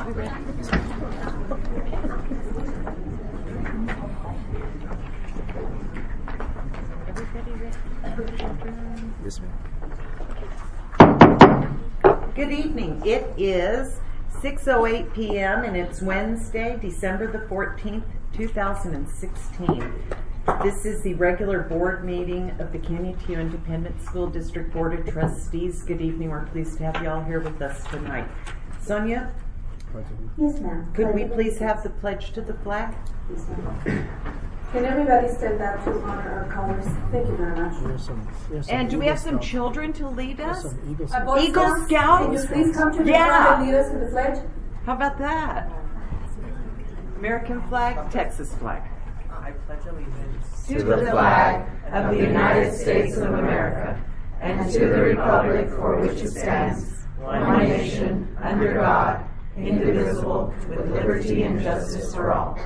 Yes, ma'am. Good evening. It is 6:08 p.m. and it's Wednesday, December the 14th, 2016. This is the regular board meeting of the Canutillo Independent School District Board of Trustees. Good evening. We're pleased to have you all here with us tonight. Sonia? Yes, ma'am. Could we please have the pledge to the flag? Yes, ma'am. Can everybody stand up to honor our colors? Thank you very much. And do we have some children to lead us? Eagle Eagle Can Scouts? you please come to the Yeah. front and lead us in the pledge? How about that? American flag, Texas flag. I pledge allegiance to the flag of the United States of America and to the republic for which it stands, one nation, under God, indivisible, with liberty and justice for all.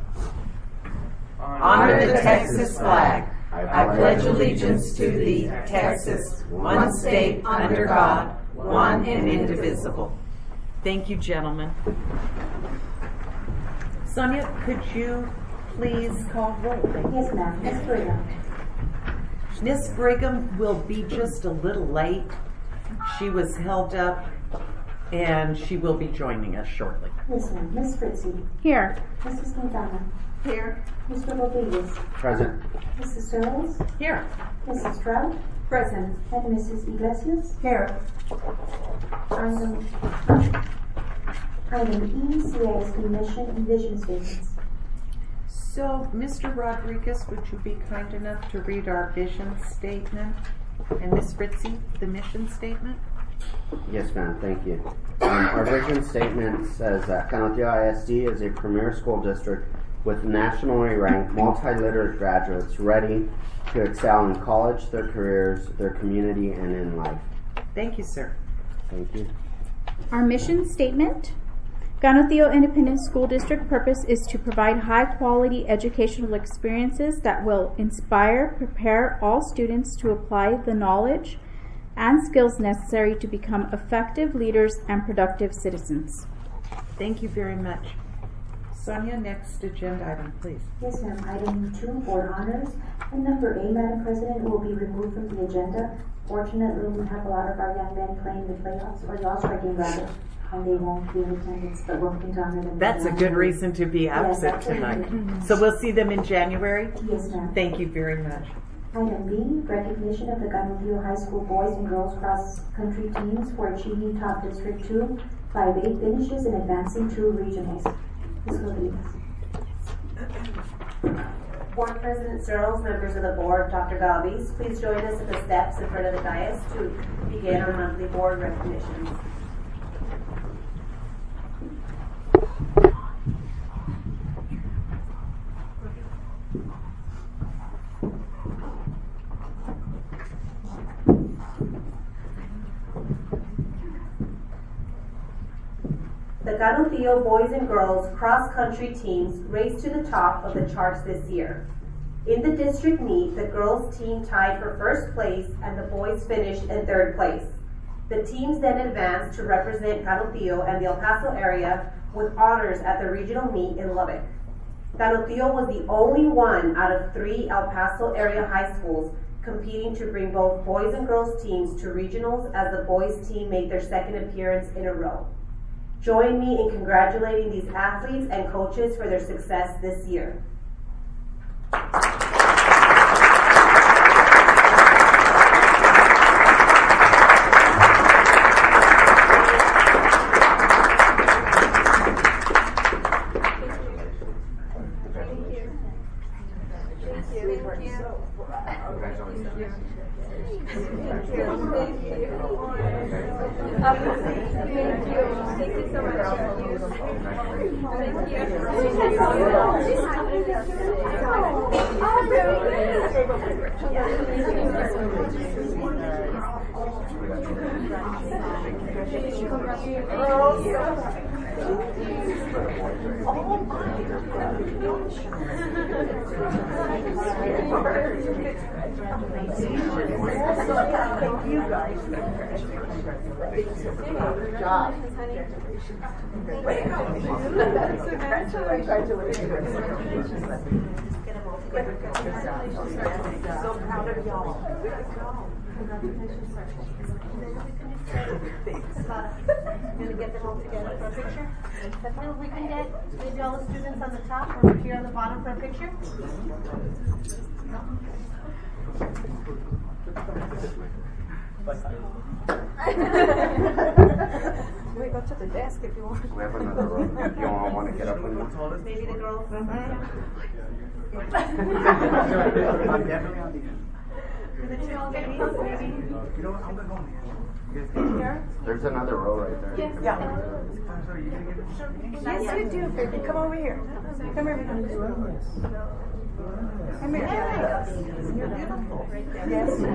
Honor the Texas flag. I pledge allegiance to thee, Texas, one state, under God, one and indivisible. Thank you, gentlemen. Sonia, could you please call roll? Thank you. Yes, ma'am. Ms. Brigham. Miss Brigham will be just a little late. She was held up and she will be joining us shortly. Yes, ma'am. Ms. Fritzy. Here. Mrs. Quintana. Here. Mr. Rodriguez. Present. Mrs. Searles. Here. Mrs. Stroud. Present. And Mrs. Iglesias. Here. Item E, CISD mission and vision statements. So, Mr. Rodriguez, would you be kind enough to read our vision statement? And Miss Fritzy, the mission statement? Yes, ma'am. Thank you. Our vision statement says that Canutillo ISD is a premier school district with nationally ranked multi-literate graduates ready to excel in college, their careers, their community, and in life. Thank you, sir. Thank you. Our mission statement. Canutillo Independent School District purpose is to provide high-quality educational experiences that will inspire, prepare all students to apply the knowledge and skills necessary to become effective leaders and productive citizens. Thank you very much. Sonia, next agenda item, please. Yes, ma'am. Item 2, board honors. And number 8, Madam President, will be removed from the agenda. Fortunately, we have a lot of our young men playing the playoffs, or the all-striking rather, and they won't be in attendance, but we're going to honor them. That's a good reason to be absent tonight. So we'll see them in January? Yes, ma'am. Thank you very much. Item B, recognition of the Canutillo High School boys and girls cross-country teams for achieving top District 2 5A finishes and advancing to regionals. Ms. Rodriguez. Board President Searles, members of the board, Dr. Galvis, please join us at the steps in front of the dais to begin our monthly board recognitions. The Canutillo boys and girls cross-country teams raced to the top of the charts this year. In the district meet, the girls team tied for first place and the boys finished in third place. The teams then advanced to represent Canutillo and the El Paso area with honors at the regional meet in Lubbock. Canutillo was the only one out of 3 El Paso area high schools competing to bring both boys and girls teams to regionals, as the boys team made their second appearance in a row. Join me in congratulating these athletes and coaches for their success this year. Thank you guys. Good job. So proud of y'all. Congratulations, sir. Gonna get them all together for a picture? If we can get maybe all the students on the top or here on the bottom for a picture? We go to the desk if you want. We have another row. If you all want to get up and Maybe the girls. I'm definitely on the end. The two old ladies, maybe. You know what? I'm gonna go Here? there's another row right there. Yes. Yeah. I'm sorry, you gonna get it? Yes, you do, baby. Come over here. Come here. Come here. You're beautiful. Yes. And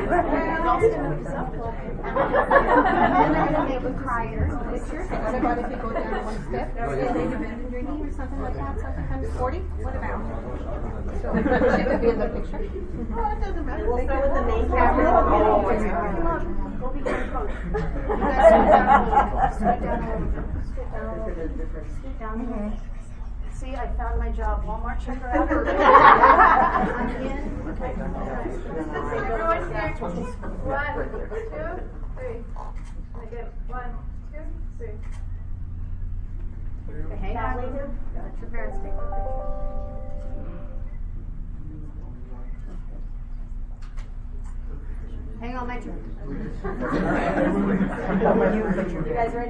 then they would cry your picture. What about if you go down one step? Say they've been drinking or something like that, something times 40? What about? So she could be in the picture? Oh, it doesn't matter. We'll start with the main camera. Go behind coach. You guys scoot down a little bit. Scoot down a little bit. See, I found my job. Walmart checker out. I'm in. Okay. Everyone here. 1, 2, 3. Again. 1, 2, 3. Okay, hang on. Let your parents take the picture. Hang on, my turn. You guys ready?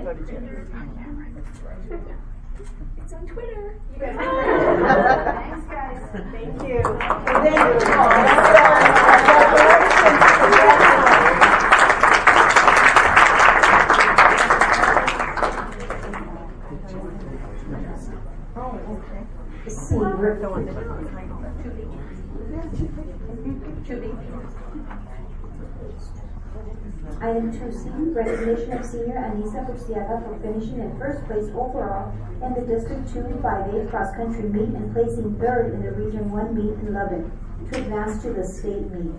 It's on Twitter. You guys ready? Thanks, guys. Thank you. Item 2C, recognition of senior Anissa Burciaga for finishing in first place overall in the District 2 5A cross-country meet and placing third in the Region 1 meet in Lubbock to advance to the state meet.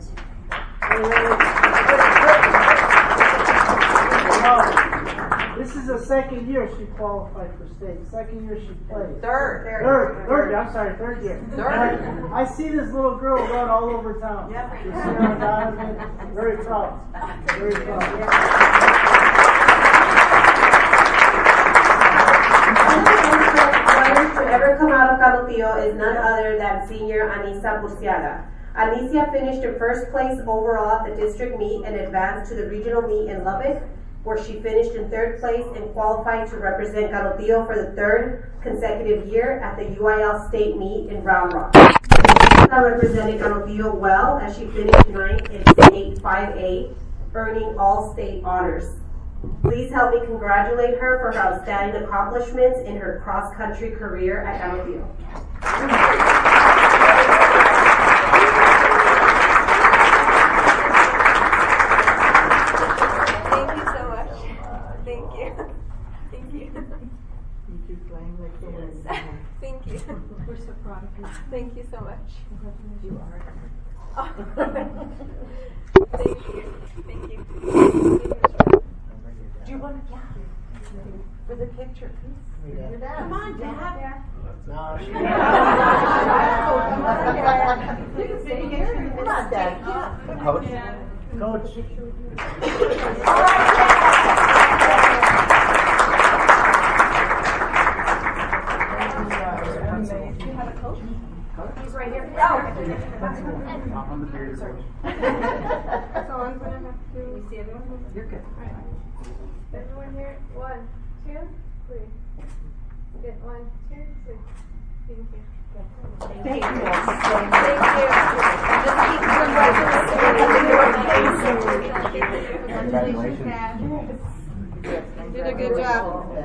This is the second year she qualified for state. Second year she played. Third. I'm sorry, third year. Third. I see this little girl run all over town. Yep. You see her on diamond. Very proud. Very proud. To ever come out of Canutillo is none other than senior Anissa Burciaga. Anissa finished in first place overall at the district meet and advanced to the regional meet in Lubbock, where she finished in third place and qualified to represent Canutillo for the third consecutive year at the UIL state meet in Round Rock. Anissa represented Canutillo well as she finished ninth in state 5A, earning all state honors. Please help me congratulate her for her outstanding accomplishments in her cross-country career at Canutillo. Thank you so much. Thank you. Thank you. Thank you. We're so proud of you. Thank you so much. You are. Thank you. Thank you. Do you want to for the picture, please? Come on, Dad. No, she Come on, Dad. Coach? Coach. He's right here. So I'm gonna have to. We see everyone. You're good. Everyone here. 1, 2, 3. Good. 1, 2, 3. Thank you. Thank you. Congratulations. You did a good job.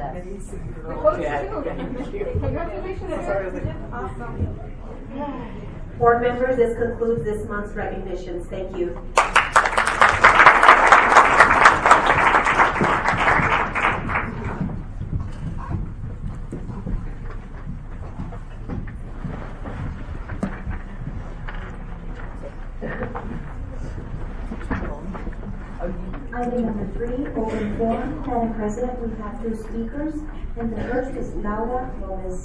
Congratulations. Awesome. Board members, this concludes this month's recognitions. Thank you. Item number 3, open forum. Madam President, we have 2 speakers, and the first is Laura Gomez.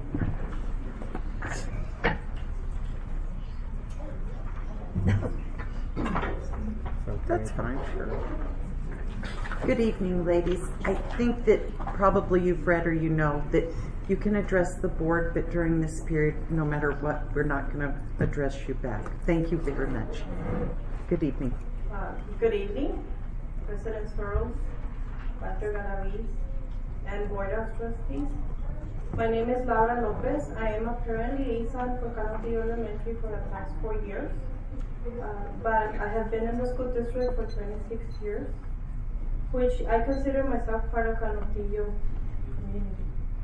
That's fine, sure. Good evening, ladies. I think that probably you've read or you know that you can address the board, but during this period, no matter what, we're not going to address you back. Thank you very much. Good evening. Good evening, President Soros, Dr. Ganaviz, and Board of Trustees. My name is Laura Lopez. I am a parent liaison for Canutillo Elementary for the past 4 years. But I have been in the school district for 26 years, which I consider myself part of Canutillo community.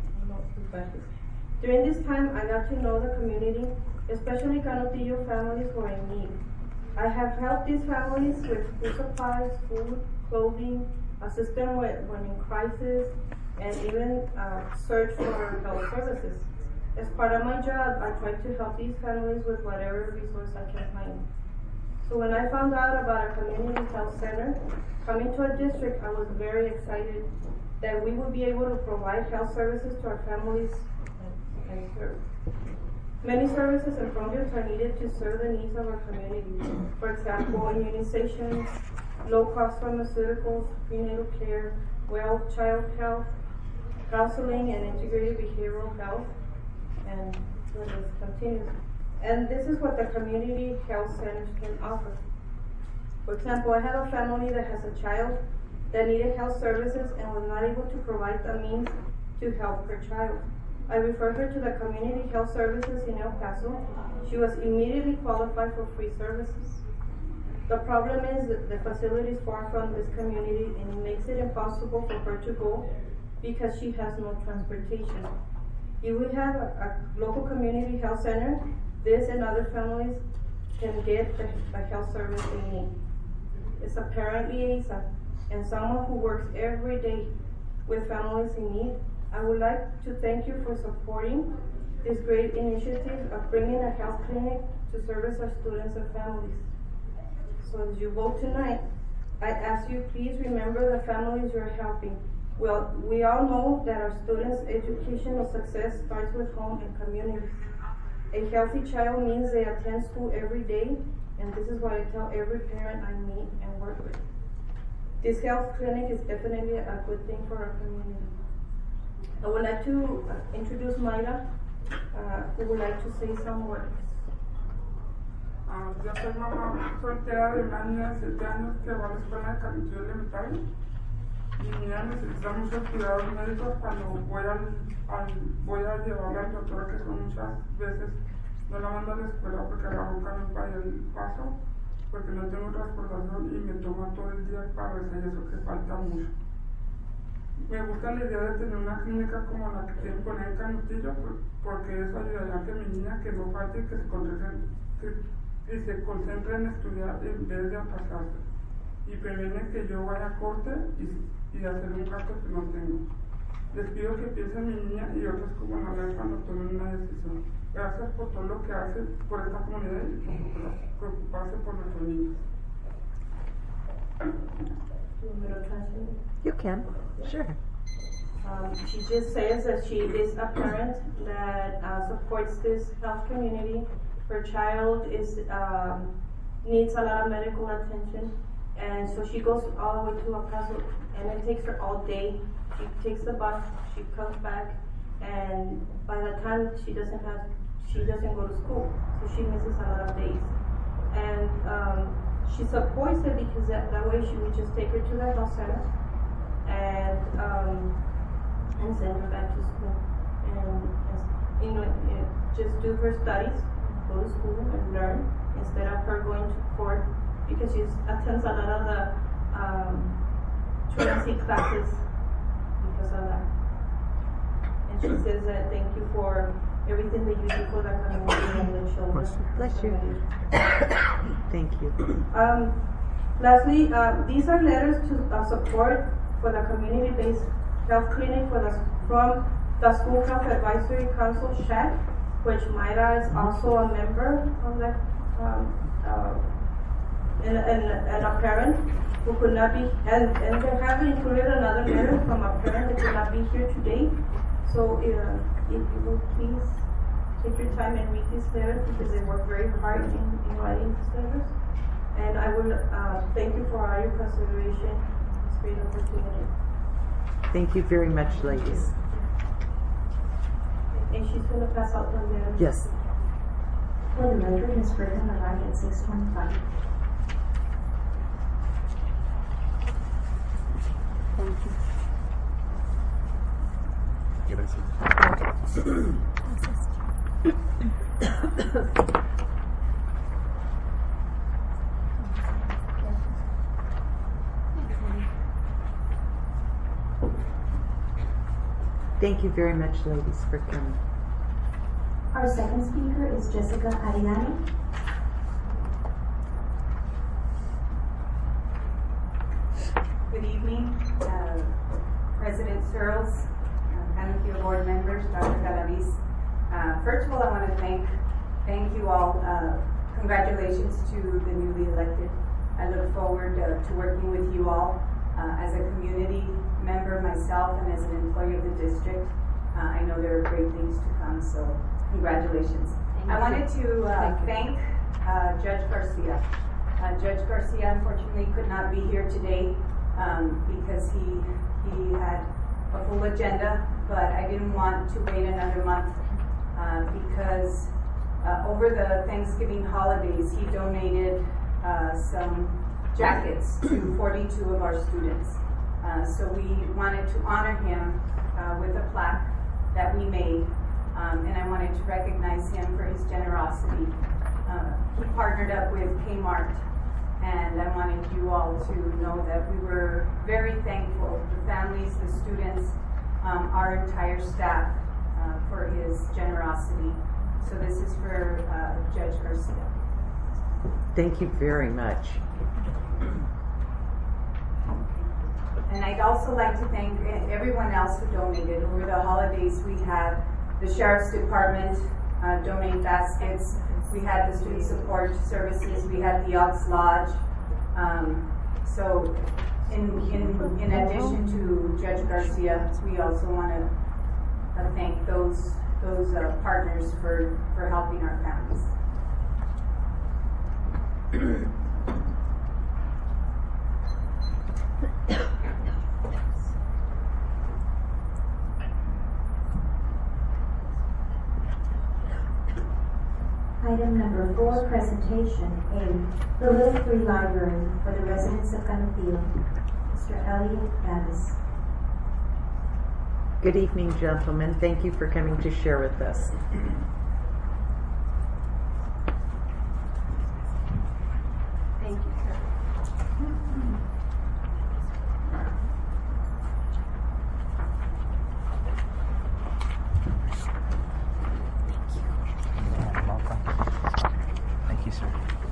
During this time, I got to know the community, especially Canutillo families who are in need. I have helped these families with food supplies, food, clothing, assist them when in crisis, and even search for health services. As part of my job, I try to help these families with whatever resource I can find. So when I found out about a community health center coming to our district, I was very excited that we would be able to provide health services to our families and serve. Many services and programs are needed to serve the needs of our community. For example, immunizations, low-cost pharmaceuticals, prenatal care, child health, counseling, and integrated behavioral health, and the list continues. And this is what the community health centers can offer. For example, I have a family that has a child that needed health services and was not able to provide the means to help her child. I referred her to the community health services in El Paso. She was immediately qualified for free services. The problem is that the facility is far from this community and it makes it impossible for her to go because she has no transportation. If we have a local community health center, this and other families can get the health service they need. It's a parent liaison and someone who works every day with families in need. I would like to thank you for supporting this great initiative of bringing a health clinic to service our students and families. So as you vote tonight, I ask you please remember the families you're helping. Well, we all know that our students' educational success starts with home and community. A healthy child means they attend school every day, and this is what I tell every parent I meet and work with. This health clinic is definitely a good thing for our community. I would like to introduce Mayra, who would like to say some words. Yo soy mamá soltera de una niña de 7 años que va a la escuela de Canutillo Elementary. Mi niña necesita muchos cuidados médicos cuando voy a llevarla al doctor, que son muchas veces no la mando a la escuela porque la boca no para el paso, porque no tengo transportación y me toma todo el día para hacer eso que falta mucho. Me gusta la idea de tener una clínica como la que quieren poner en Canutillo, porque eso ayudará a que mi niña que no falte y que se concentre en estudiar en vez de atrasarse, y previene que yo vaya a corte y hacer un gasto que no tengo. Les pido que piensen en mi niña y otras como la vez cuando tomen una decisión. Gracias por todo lo que hacen por esta comunidad y por preocuparse por nuestros niños. You can, sure. She just says that she is a parent that supports this health community. Her child needs a lot of medical attention, and so she goes all the way to El Paso, and it takes her all day. She takes the bus, she comes back, and by the time she doesn't go to school, so she misses a lot of days. And she supports it because that way she would just take her to the health center and send her back to school, and just do her studies, go to school and learn instead of her going to court, because she attends a lot of the truancy classes because of that. And she says that thank you for everything that you do for the community and the children. Bless you. Thank you. Lastly, these are letters to support for the community-based health clinic from the School Health Advisory Council, SHAC, which Mayra is also a member of that, and a parent. who could not be, and they have included another letter from a parent that could not be here today. So if you will please take your time and read these letters because they work very hard in writing these letters. And I will thank you for all your consideration. It's a great opportunity. Thank you very much, ladies. And she's going to pass out the letters. Yes. For the record, Ms. Brigham arrived at 6:25. Thank you. Thank you very much, ladies, for coming. Our second speaker is Jessica Ariani. Good evening, President Searles, Canopio board members, Dr. Galaviz. First of all, I want to thank you all. Congratulations to the newly elected. I look forward to working with you all as a community member myself and as an employee of the district. I know there are great things to come, so congratulations. I wanted to thank Judge Garcia. Judge Garcia unfortunately could not be here today because he had a full agenda, but I didn't want to wait another month because over the Thanksgiving holidays he donated some jackets to 42 of our students. So we wanted to honor him with a plaque that we made, and I wanted to recognize him for his generosity. He partnered up with Kmart, and I wanted you all to know that we were very thankful, the families, the students, our entire staff, for his generosity. So this is for Judge Garcia. Thank you very much. And I'd also like to thank everyone else who donated. Over the holidays, we had the Sheriff's Department donate baskets. We had the Student Support Services. We had the Elks Lodge. So in addition to Judge Garcia, we also want to thank those partners for helping our families. Item number 4, presentation A, the Little Free Library for the residents of Canopio. Mr. Elliot Davis. Good evening, gentlemen. Thank you for coming to share with us. Thank you, sir. Thank you, sir.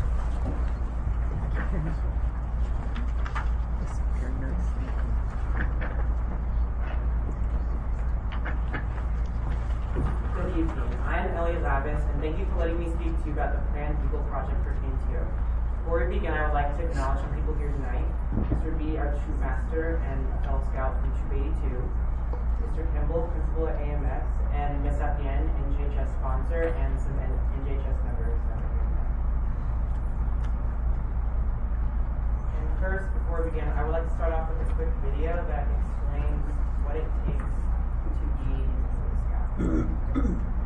Good evening. I am Elliot Lavis, and thank you for letting me speak to you about the Grand Eagle Project for Canopio. Before we begin, I would like to acknowledge some people here tonight. Mr. B, our Troop Master and a fellow scout from Troop 82. Mr. Kimball, Principal at AMS, and Miss Apien, NJHS sponsor, and some NJHS members that are here tonight. And first, before we begin, I would like to start off with a quick video that explains what it takes to be a Boy Scout.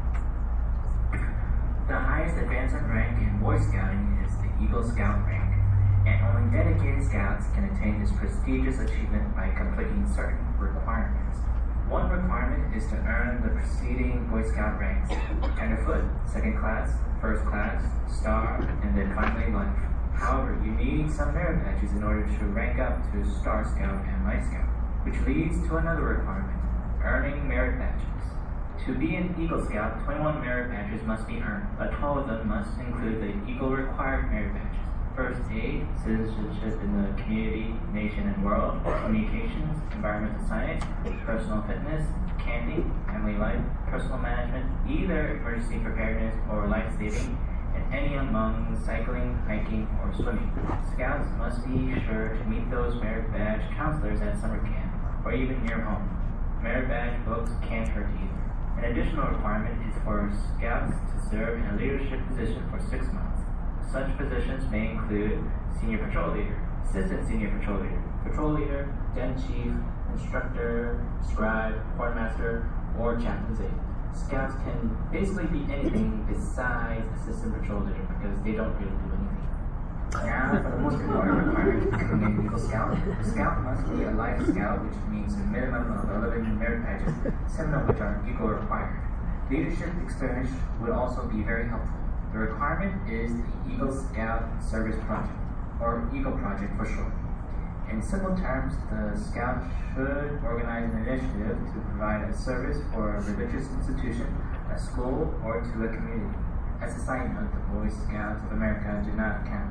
The highest advancement rank in Boy Scouting is the Eagle Scout rank, and only dedicated scouts can attain this prestigious achievement by completing certain requirements. One requirement is to earn the preceding Boy Scout ranks: tenderfoot, second class, first class, star, and then finally life. However, you need some merit badges in order to rank up to Star Scout and Light Scout, which leads to another requirement: earning merit badges. To be an Eagle Scout, 21 merit badges must be earned, but 12 of them must include the Eagle required merit badges: first aid, citizenship in the community, nation and world, communications, environmental science, personal fitness, camping, family life, personal management, either emergency preparedness or life saving, and any among cycling, hiking, or swimming. Scouts must be sure to meet those merit badge counselors at summer camp, or even near home. Merit badge books can't hurt either. An additional requirement is for scouts to serve in a leadership position for 6 months. Such positions may include senior patrol leader, assistant senior patrol leader, den chief, instructor, scribe, quartermaster, or chaplain's aide. Scouts can basically be anything besides assistant patrol leader because they don't really do anything. Now, for the most important requirement to become an Eagle Scout, the Scout must be a Life Scout, which means a minimum of 11 merit badges, 7 of which are Eagle required. Leadership experience would also be very helpful. The requirement is the Eagle Scout Service Project, or Eagle Project for short. In simple terms, the Scout should organize an initiative to provide a service for a religious institution, a school, or to a community. As a side note, the Boy Scouts of America do not count.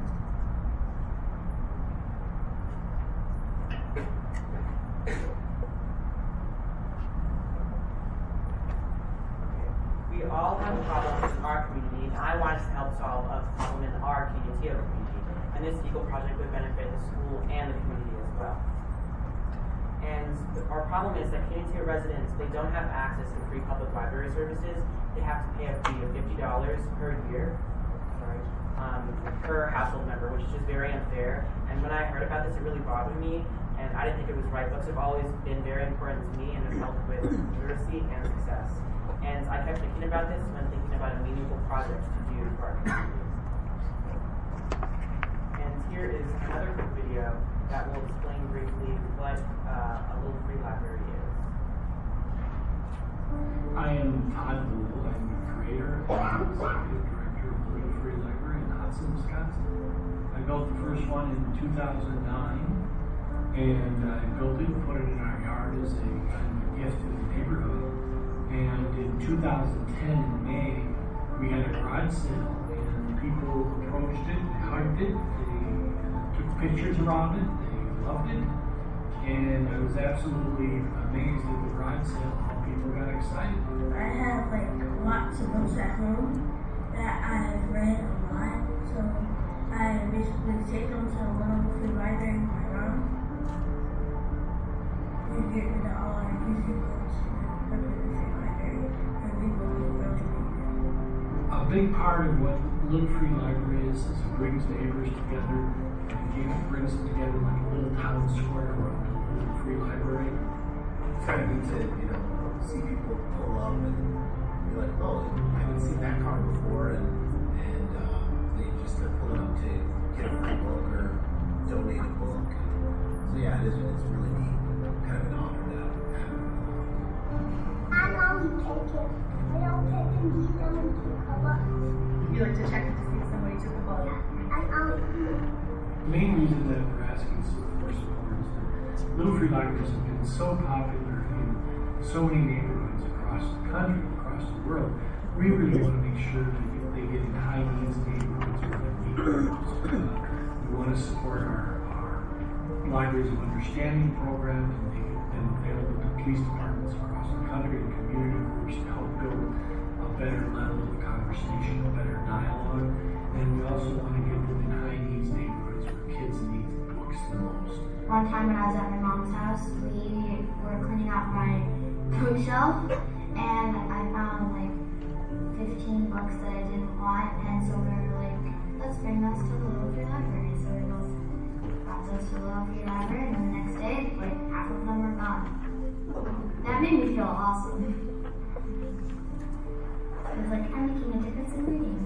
We all have problems in our community, and I wanted to help solve a problem in our KNTO community. And this Eagle Project would benefit the school and the community as well. And our problem is that KNTO residents, they don't have access to free public library services. They have to pay a fee of $50 per year, per household member, which is just very unfair. And when I heard about this, it really bothered me, and I didn't think it was right. Books have always been very important to me and have helped with literacy and success. And I kept thinking about this when thinking about a meaningful project to do for our community. And here is another quick video that will explain briefly what a Little Free Library is. I am Todd Bull. I'm the creator and executive director of Little Free Library in Hudson, Wisconsin. I built the first one in 2009, and I built it and put it in our yard as a kind of gift to the neighborhood. And in 2010, in May, we had a garage sale, and people approached it, they hugged it, they took pictures around it, they loved it, and I was absolutely amazed at the garage sale, how people got excited. I have lots of books at home that I've read a lot, so I basically take them to a Little Free Library with my mom. We get rid of all our used books and put them in the free library, and people will really read them. A big part of what Little Free Library is it brings neighbors together, and again, it brings them together like a little town square around a Little Free Library. It's kind of neat to, see people pull up and be like, oh, I haven't seen that car before, and they just are pulling up to get a free book or donate a book. So yeah, it's really neat, kind of an honor to have. I only take it. I don't take and keep them and keep a book. You like to check to see if somebody took the book? I only do. The main reason that we're asking for support is that Little Free Libraries have been so popular in so many neighborhoods across the country, across the world. We really want to make sure that they get in high needs neighborhoods where they need books. We want to support our Libraries of Understanding program and make them available to police departments across the country and community groups to help build a better level of conversation, a better dialogue. And we also want to get them in high needs neighborhoods where kids need books the most. One time when I was at my mom's house, we were cleaning out my bookshelf, and I found 15 books that I didn't want, and so we were like, let's bring those to the Little Free Library. So we both brought those to the Little Free Library, and the next day, half of them were gone. That made me feel awesome. It was like, I'm making a difference in reading.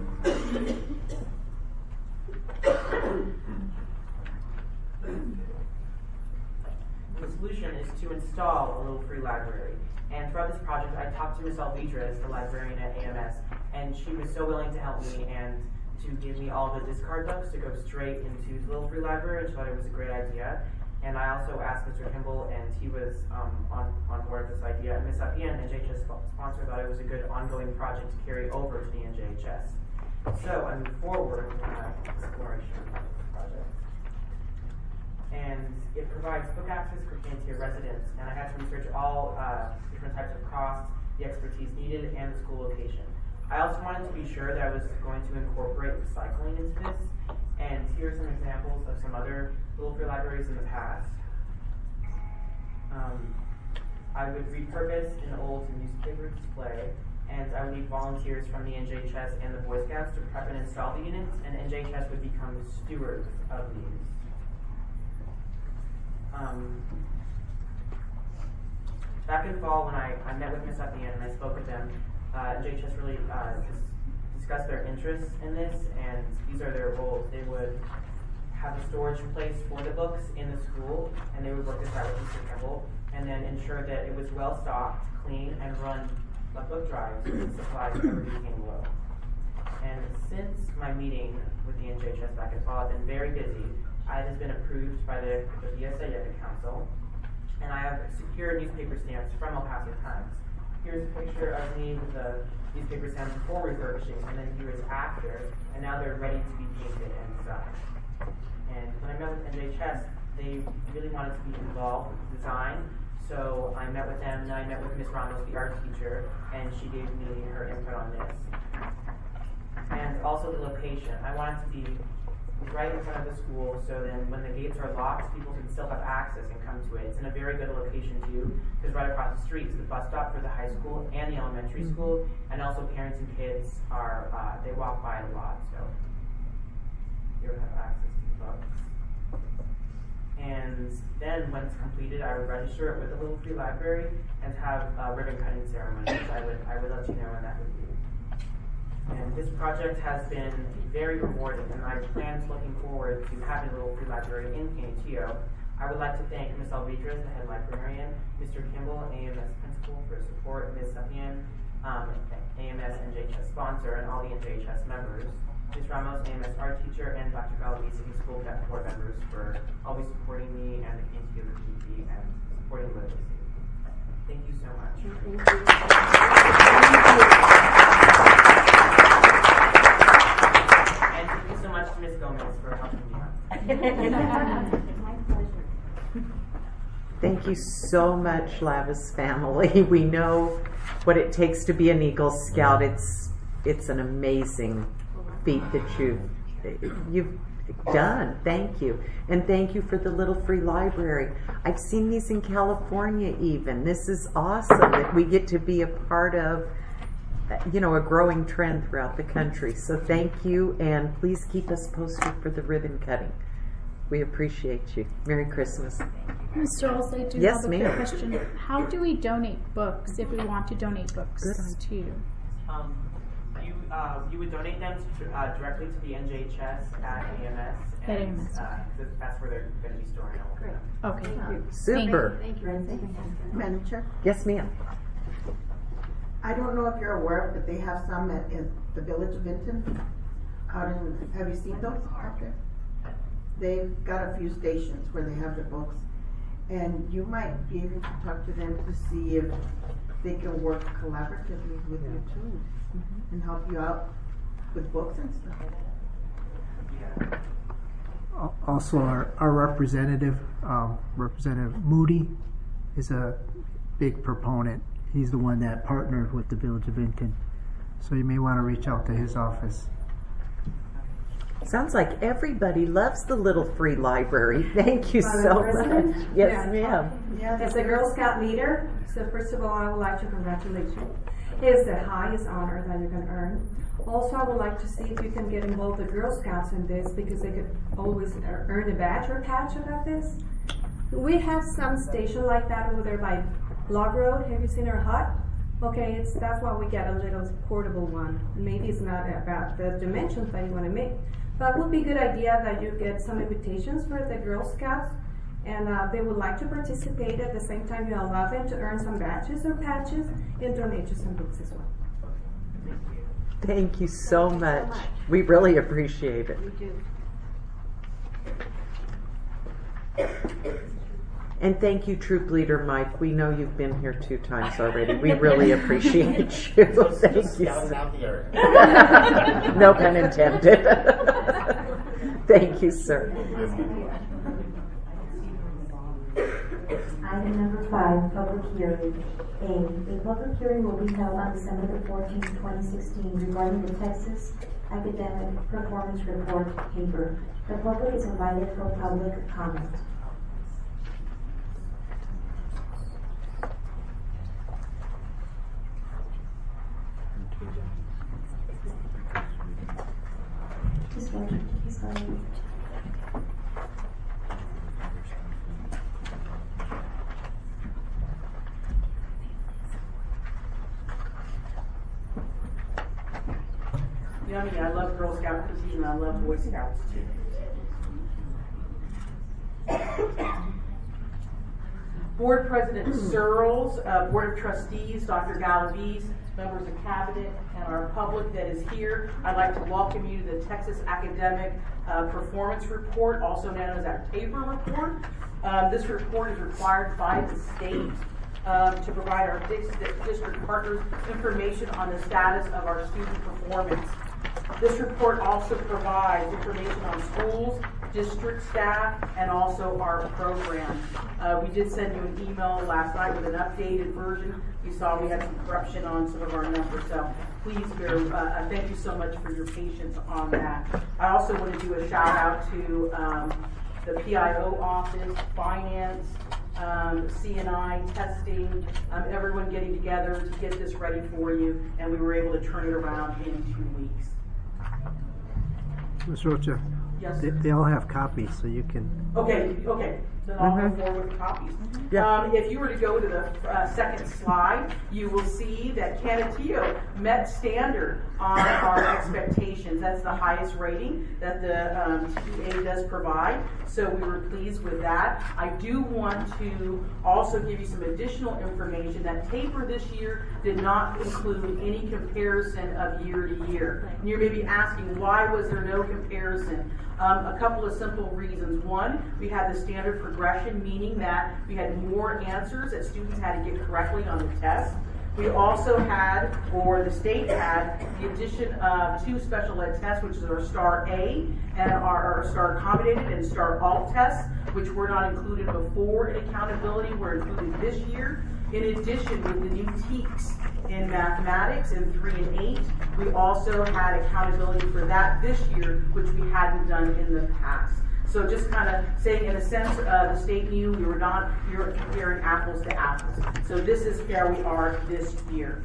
The solution is to install a Little Free Library. And throughout this project, I talked to Ms. Alvidrez, the librarian at AMS, and she was so willing to help me and to give me all the discard books to go straight into the Little Free Library, and she thought it was a great idea. And I also asked Mr. Kimball, and he was on board with this idea. And Ms. Appian, NJHS sponsor, thought it was a good ongoing project to carry over to the NJHS. So I moved forward with my exploration of the project. And it provides book access for KNTO residents, and I had to research all different types of costs, the expertise needed, and the school location. I also wanted to be sure that I was going to incorporate recycling into this, and here are some examples of some other Little Free Libraries in the past. I would repurpose an old newspaper display, and I would need volunteers from the NJHS and the Boy Scouts to prep and install the units, and NJHS would become stewards of these. Back in fall, when I met with Ms. Etienne and I spoke with them, NJHS really discussed their interests in this, and these are their roles. They would have a storage place for the books in the school, and they would work this out with Mr. Kimball, and then ensure that it was well stocked, clean, and run book drives when supplies ever became low. And since my meeting with the NJHS back in fall, I've been very busy. It has been approved by the BSA Council, and I have secured newspaper stamps from El Paso Times. Here's a picture of me with the newspaper stamps before refurbishing, and then here is after, and now they're ready to be painted and such. And when I met with NJHS, they really wanted to be involved with design, so I met with them, and I met with Ms. Ramos, the art teacher, and she gave me her input on this. And also the location. I wanted to be right in front of the school, so then when the gates are locked, people can still have access and come to it. It's in a very good location too, because right across the street is the bus stop for the high school and the elementary school, and also parents and kids are, they walk by it a lot, so they would have access to the books. And then when it's completed, I would register it with the Little Free Library and have a ribbon cutting ceremony. I would let you know when that would be. And this project has been very rewarding, and I plan looking forward to having a Little Free Library in Canutillo. I would like to thank Ms. Alvidrez, the head librarian, Mr. Kimball, AMS principal, for support, Ms. Sapian, AMS NJHS sponsor, and all the NJHS members, Ms. Ramos, AMS art teacher, and Dr. Galavis, City School board members for always supporting me and the Canutillo community and supporting literacy. Thank you so much. Thank you. And thank you so much to Ms. Gomez for helping me out. My pleasure. Thank you so much, Lavis family. We know what it takes to be an Eagle Scout. It's an amazing feat that you've done. Thank you. And thank you for the Little Free Library. I've seen these in California even. This is awesome that we get to be a part of, you know, a growing trend throughout the country. So thank you, and please keep us posted for the ribbon cutting. We appreciate you. Merry Christmas. Mr. Olds, I do Yes, have a ma'am. question. How do we donate books if we want to donate books to you? You would donate them directly to the NJHS at AMS, and that's where they're going to be storing all of them. Okay. Thank you. Super. Thank you. Madam Chair, Yes, ma'am. I don't know if you're aware, but they have some at the Village of Vinton. Have you seen those out there? They've got a few stations where they have the books, and you might be able to talk to them to see if they can work collaboratively with you too, and help you out with books and stuff. Also, our representative, Representative Moody, is a big proponent. He's the one that partnered with the Village of Vinton. So you may want to reach out to his office. Sounds like everybody loves the Little Free Library. Thank you so much. Yes, ma'am. As a Girl Scout leader, so first of all, I would like to congratulate you. It is the highest honor that you can earn. Also, I would like to see if you can get involved with Girl Scouts in this, because they could always earn a badge or patch about this. We have some station like that over there by Log Road. Have you seen our hut? Okay, that's why we get a little portable one. Maybe it's not about the dimensions that you want to make, but it would be a good idea that you get some invitations for the Girl Scouts, and they would like to participate. At the same time, you allow them to earn some badges or patches and donate you some books as well. Thank you so much. We really appreciate it. We do. And thank you, Troop Leader Mike. We know you've been here 2 times already. We really appreciate you. Thank you. No pun intended. Thank you, sir. I And number 5, public hearing. A public hearing will be held on December the 14th, 2016 regarding the Texas Academic Performance Report paper. The public is invited for public comment. Ms. Rocha, please go ahead. You know me, I love Girl Scout cookies and I love Boy Scouts too. Board President Searles, Board of Trustees, Dr. Galaviz, members of Cabinet, and our public that is here, I'd like to welcome you to the Texas Academic Performance Report, also known as our TAPER report. This report is required by the state to provide our district partners information on the status of our student performance. This report also provides information on schools, district staff, and also our programs. We did send you an email last night with an updated version. We saw we had some corruption on some of our numbers, so please thank you so much for your patience on that. I also want to do a shout out to the PIO office, finance, C&I, testing, everyone getting together to get this ready for you, and we were able to turn it around in 2 weeks. Ms. Rocha, Yes, they all have copies, so you can. Okay. Then I'll go forward with copies. If you were to go to the second slide, you will see that Canutillo met standard on our expectations. That's the highest rating that the TA does provide, so we were pleased with that. I do want to also give you some additional information that TAPER this year did not include any comparison of year to year. And you may be asking, why was there no comparison? A couple of simple reasons. One, we had the standard progression, meaning that we had more answers that students had to get correctly on the test. We also had, or the state had, the addition of 2 special ed tests, which is our STAR A and our STAR Accommodated and STAR Alt tests, which were not included before in accountability, were included this year. In addition, with the new TEKS in mathematics in 3 and 8, we also had accountability for that this year, which we hadn't done in the past. So just kind of saying, in a sense, the state knew we were comparing apples to apples. So this is where we are this year.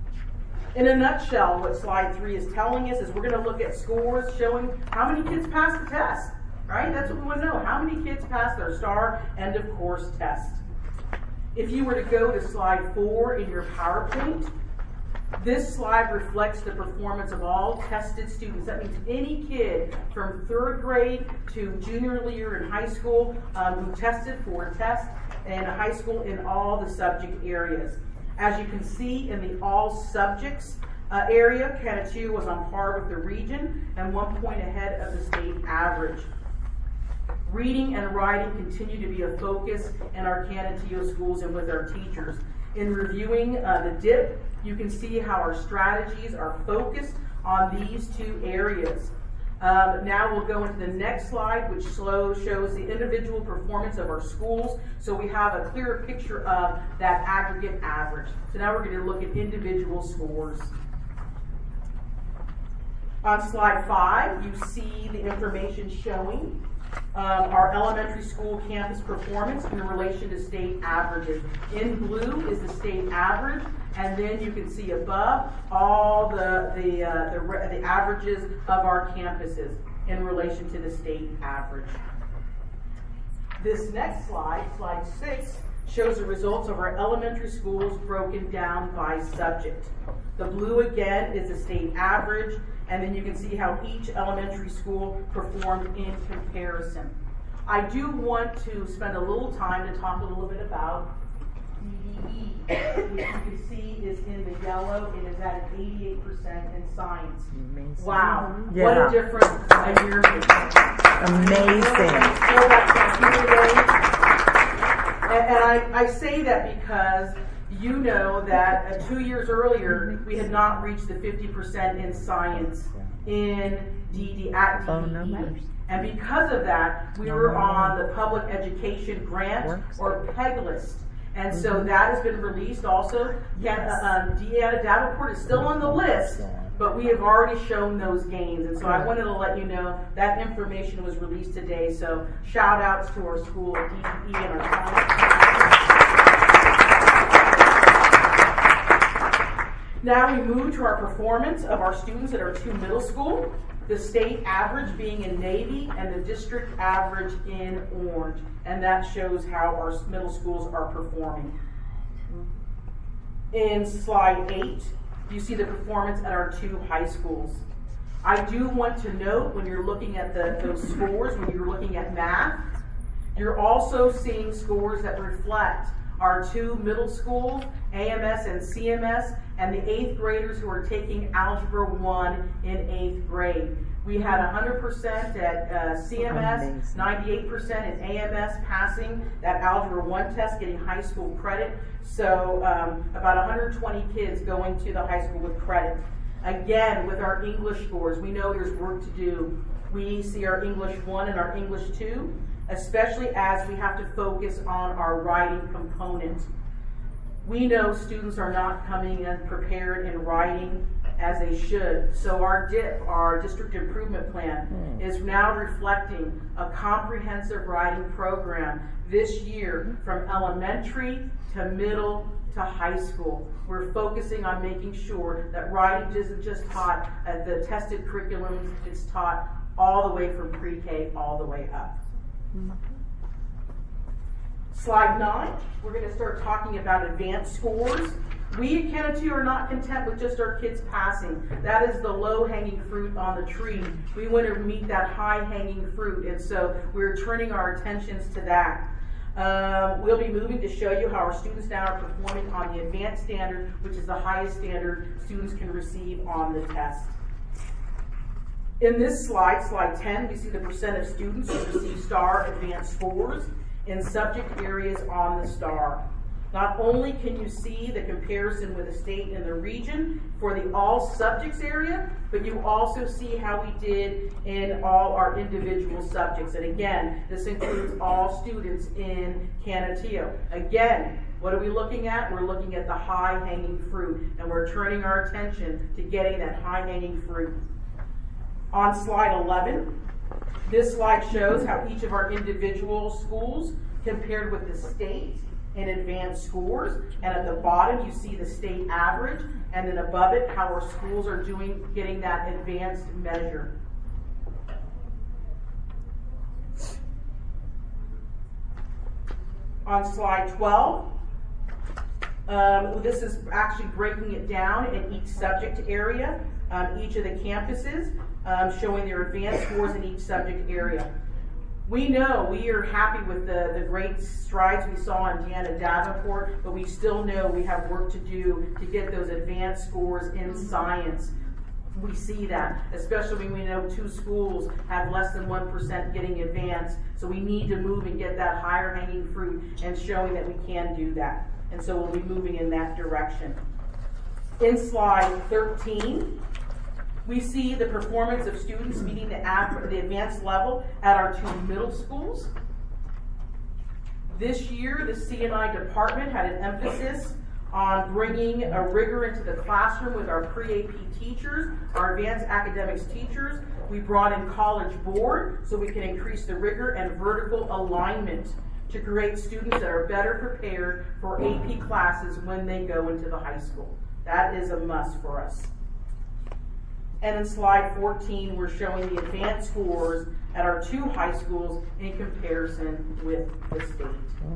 In a nutshell, what slide 3 is telling us is we're going to look at scores showing how many kids passed the test, right? That's what we want to know. How many kids passed their STAR end of course test? If you were to go to slide 4 in your PowerPoint, this slide reflects the performance of all tested students. That means any kid from 3rd grade to junior year in high school who tested for a test in high school in all the subject areas. As you can see in the all subjects area, Canutillo was on par with the region and 1 point ahead of the state average. Reading and writing continue to be a focus in our Canutillo schools and with our teachers. In reviewing the DIP, you can see how our strategies are focused on these 2 areas. Now we'll go into the next slide, which shows the individual performance of our schools, so we have a clearer picture of that aggregate average. So now we're going to look at individual scores. On slide 5, you see the information showing our elementary school campus performance in relation to state averages. In blue is the state average, and then you can see above all the averages of our campuses in relation to the state average. This next slide, slide 6, shows the results of our elementary schools broken down by subject. The blue again is the state average, and then you can see how each elementary school performed in comparison. I do want to spend a little time to talk a little bit about PDE, which you can see is in the yellow. It is at 88% in science. Amazing. Wow, yeah. What a difference a year makes. Amazing. And I say that because you know that 2 years earlier we had not reached the 50% in science in DD at DDE. And because of that, we were on the public education grant or PEG list. And so that has been released also. Deanna Davenport is still on the list, but we have already shown those gains. And so I wanted to let you know that information was released today. So shout outs to our school, DE, and our science. Now we move to our performance of our students at our 2 middle school. The state average being in navy and the district average in orange. And that shows how our middle schools are performing. In slide 8, you see the performance at our 2 high schools. I do want to note when you're looking at those scores, when you're looking at math, you're also seeing scores that reflect our 2 middle schools, AMS and CMS, and the 8th graders who are taking Algebra 1 in 8th grade. We had 100% at CMS, 98% in AMS passing that Algebra 1 test, getting high school credit. So about 120 kids going to the high school with credit. Again, with our English scores, we know there's work to do. We see our English 1 and our English 2, especially as we have to focus on our writing component. We know students are not coming in prepared in writing as they should. So our DIP, our District Improvement Plan, is now reflecting a comprehensive writing program this year from elementary to middle to high school. We're focusing on making sure that writing isn't just taught at the tested curriculum, it's taught all the way from pre-K all the way up. Slide 9, we're going to start talking about advanced scores. We at Canateo are not content with just our kids passing. That is the low-hanging fruit on the tree. We want to meet that high-hanging fruit, and so we're turning our attentions to that. We'll be moving to show you how our students now are performing on the advanced standard, which is the highest standard students can receive on the test. In this slide, slide 10, we see the percent of students who receive STAR advanced scores in subject areas on the STAR. Not only can you see the comparison with the state and the region for the all subjects area, but you also see how we did in all our individual subjects. And again, this includes all students in Canateo. Again, what are we looking at? We're looking at the high-hanging fruit, and we're turning our attention to getting that high-hanging fruit. On slide 11, this slide shows how each of our individual schools compared with the state in advanced scores. And at the bottom, you see the state average, and then above it, how our schools are doing, getting that advanced measure. On slide 12, this is actually breaking it down in each subject area, each of the campuses, showing their advanced scores in each subject area. We know we are happy with the great strides we saw in Deanna Davenport, but we still know we have work to do to get those advanced scores in science. We see that, especially when we know 2 schools have less than 1% getting advanced. So we need to move and get that higher hanging fruit and showing that we can do that. And so we'll be moving in that direction. In slide 13, we see the performance of students meeting the advanced level at our 2 middle schools. This year, the C&I department had an emphasis on bringing a rigor into the classroom with our pre-AP teachers, our advanced academics teachers. We brought in College Board so we can increase the rigor and vertical alignment to create students that are better prepared for AP classes when they go into the high school. That is a must for us. And in slide 14, we're showing the advanced scores at our 2 high schools in comparison with the state.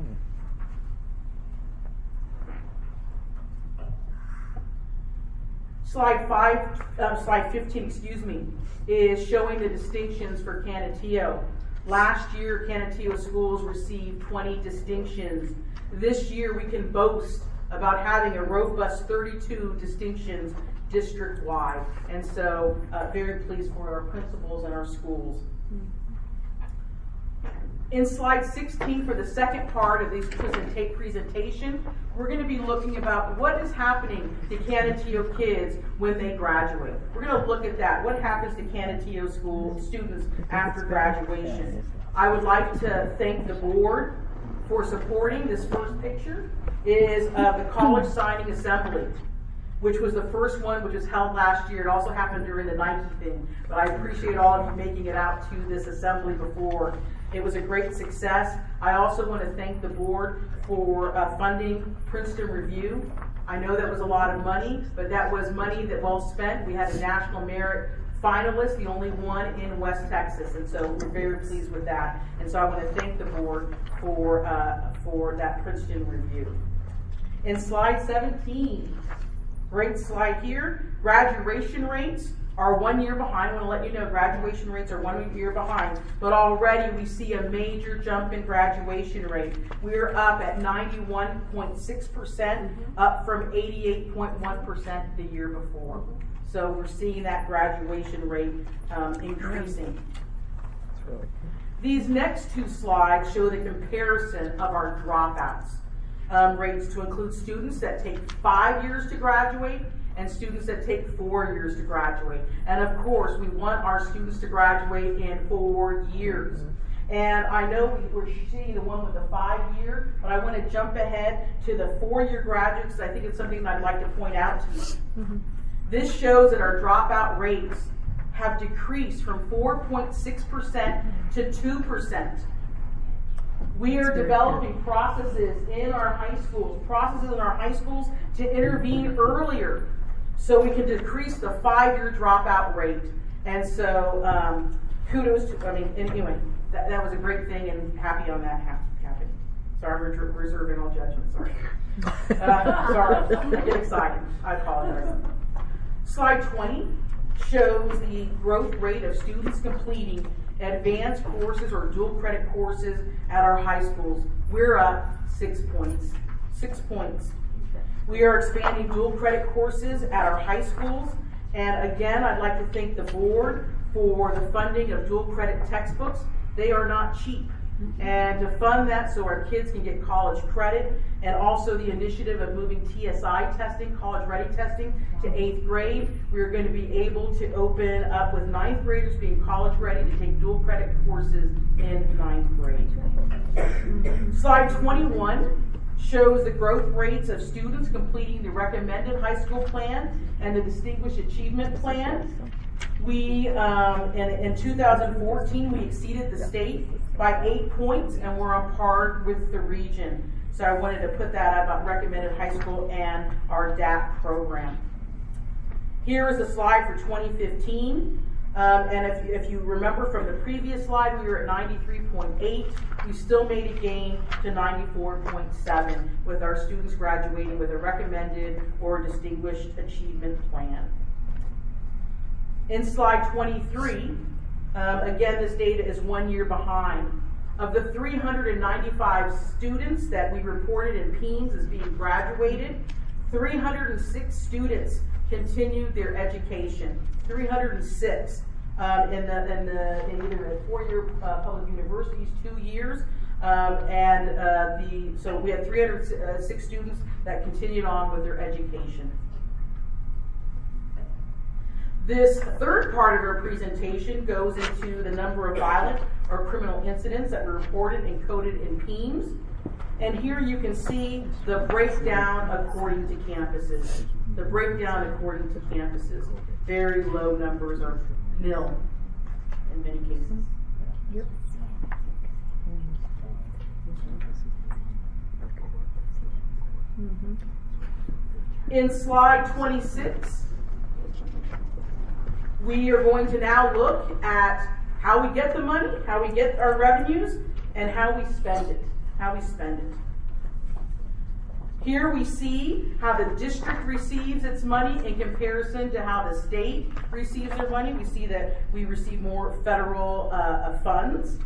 Slide 15, is showing the distinctions for Canateo. Last year, Canateo schools received 20 distinctions. This year, we can boast about having a robust 32 distinctions district-wide. And so, very pleased for our principals and our schools. In slide 16, for the second part of this presentation, we're going to be looking about what is happening to Canateo kids when they graduate. We're going to look at that. What happens to Canateo school students after graduation? I would like to thank the board for supporting this first picture is of the college signing assembly, which was the first one, which was held last year. It also happened during the Nike thing, but I appreciate all of you making it out to this assembly before. It was a great success. I also want to thank the board for funding Princeton Review. I know that was a lot of money, but that was money that well spent. We had a national merit finalist, the only one in West Texas, and so we're very pleased with that. And so I want to thank the board for that Princeton Review. In slide 17, great slide here. Graduation rates are 1 year behind. I want to let you know graduation rates are 1 year behind, but already we see a major jump in graduation rate. We're up at 91.6%, up from 88.1% the year before. So we're seeing that graduation rate increasing. These next two slides show the comparison of our dropouts rates to include students that take 5 years to graduate and students that take 4 years to graduate. And of course, we want our students to graduate in 4 years. And I know we're seeing the one with the 5 year, but I want to jump ahead to the 4-year graduates because I think it's something that I'd like to point out to you. This shows that our dropout rates have decreased from 4.6% to 2%. We are developing processes in our high schools, to intervene earlier so we can decrease the 5-year dropout rate. And so kudos to, anyway, that was a great thing and happy on that happening. Sorry, I'm reserving all judgment, sorry. Sorry, I get excited, I apologize. Slide 20 shows the growth rate of students completing advanced courses or dual credit courses at our high schools. We're up 6 points. 6 points. We are expanding dual credit courses at our high schools. And again, I'd like to thank the board for the funding of dual credit textbooks. They are not cheap. And to fund that so our kids can get college credit, and also the initiative of moving TSI testing, college ready testing, to 8th grade, we're going to be able to open up with 9th graders being college ready to take dual credit courses in 9th grade. Slide 21 shows the growth rates of students completing the recommended high school plan and the distinguished achievement plan. We, in 2014, we exceeded the state by 8 points, and we're on par with the region. So I wanted to put that out about recommended high school and our DAP program. Here is a slide for 2015. And if you remember from the previous slide, we were at 93.8. We still made a gain to 94.7 with our students graduating with a recommended or distinguished achievement plan. In slide 23, again, this data is 1 year behind. Of the 395 students that we reported in Peens as being graduated, 306 students continued their education. 306 in either the 4-year public universities, 2 years, so we had 306 students that continued on with their education. This third part of our presentation goes into the number of violent or criminal incidents that were reported and coded in Peens. And here you can see the breakdown according to campuses. The breakdown according to campuses. Very low numbers or nil in many cases. Yep. In slide 26, we are going to now look at how we get the money, how we get our revenues, and how we spend it. Here we see how the district receives its money in comparison to how the state receives their money. We see that we receive more federal funds.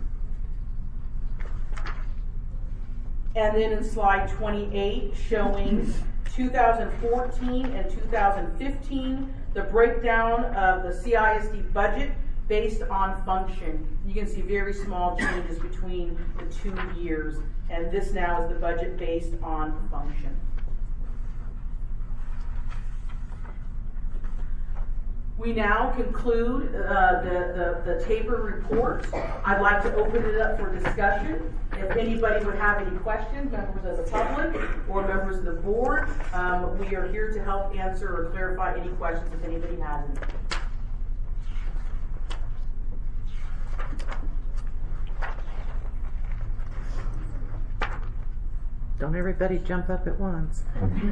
And then in slide 28, showing 2014 and 2015, the breakdown of the CISD budget based on function. You can see very small changes between the 2 years, and this now is the budget based on function. We now conclude the TABOR report. I'd like to open it up for discussion. If anybody would have any questions, members of the public or members of the board, we are here to help answer or clarify any questions if anybody has any. Don't everybody jump up at once.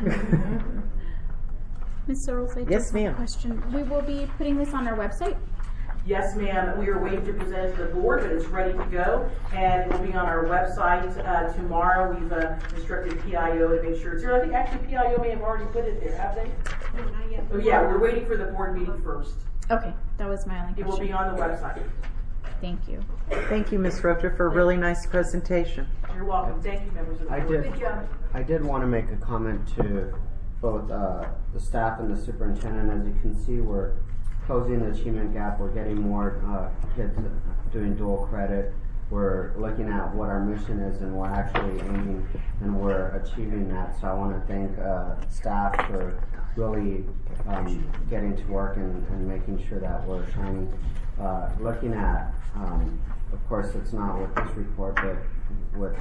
Ms. Searles, I Yes, do have ma'am. a question. We will be putting this on our website? Yes, ma'am. We are waiting to present it to the board, but it's ready to go, and it will be on our website tomorrow. We've instructed PIO to make sure it's there. I think actually PIO may have already put it there, have they? No, not yet. Oh, yeah, we're waiting for the board meeting first. Okay, that was my only It question. will be on the website. Thank you. Thank you, Ms. Rocha, for a really nice presentation. You're welcome. Thank you, members of the I board. did. Good job. I did want to make a comment to both the staff and the superintendent. As you can see, we're closing the achievement gap. We're getting more kids doing dual credit. We're looking at what our mission is, and we're actually aiming, and we're achieving that. So I want to thank staff for really getting to work and making sure that we're shining. Looking at, of course, it's not with this report, but with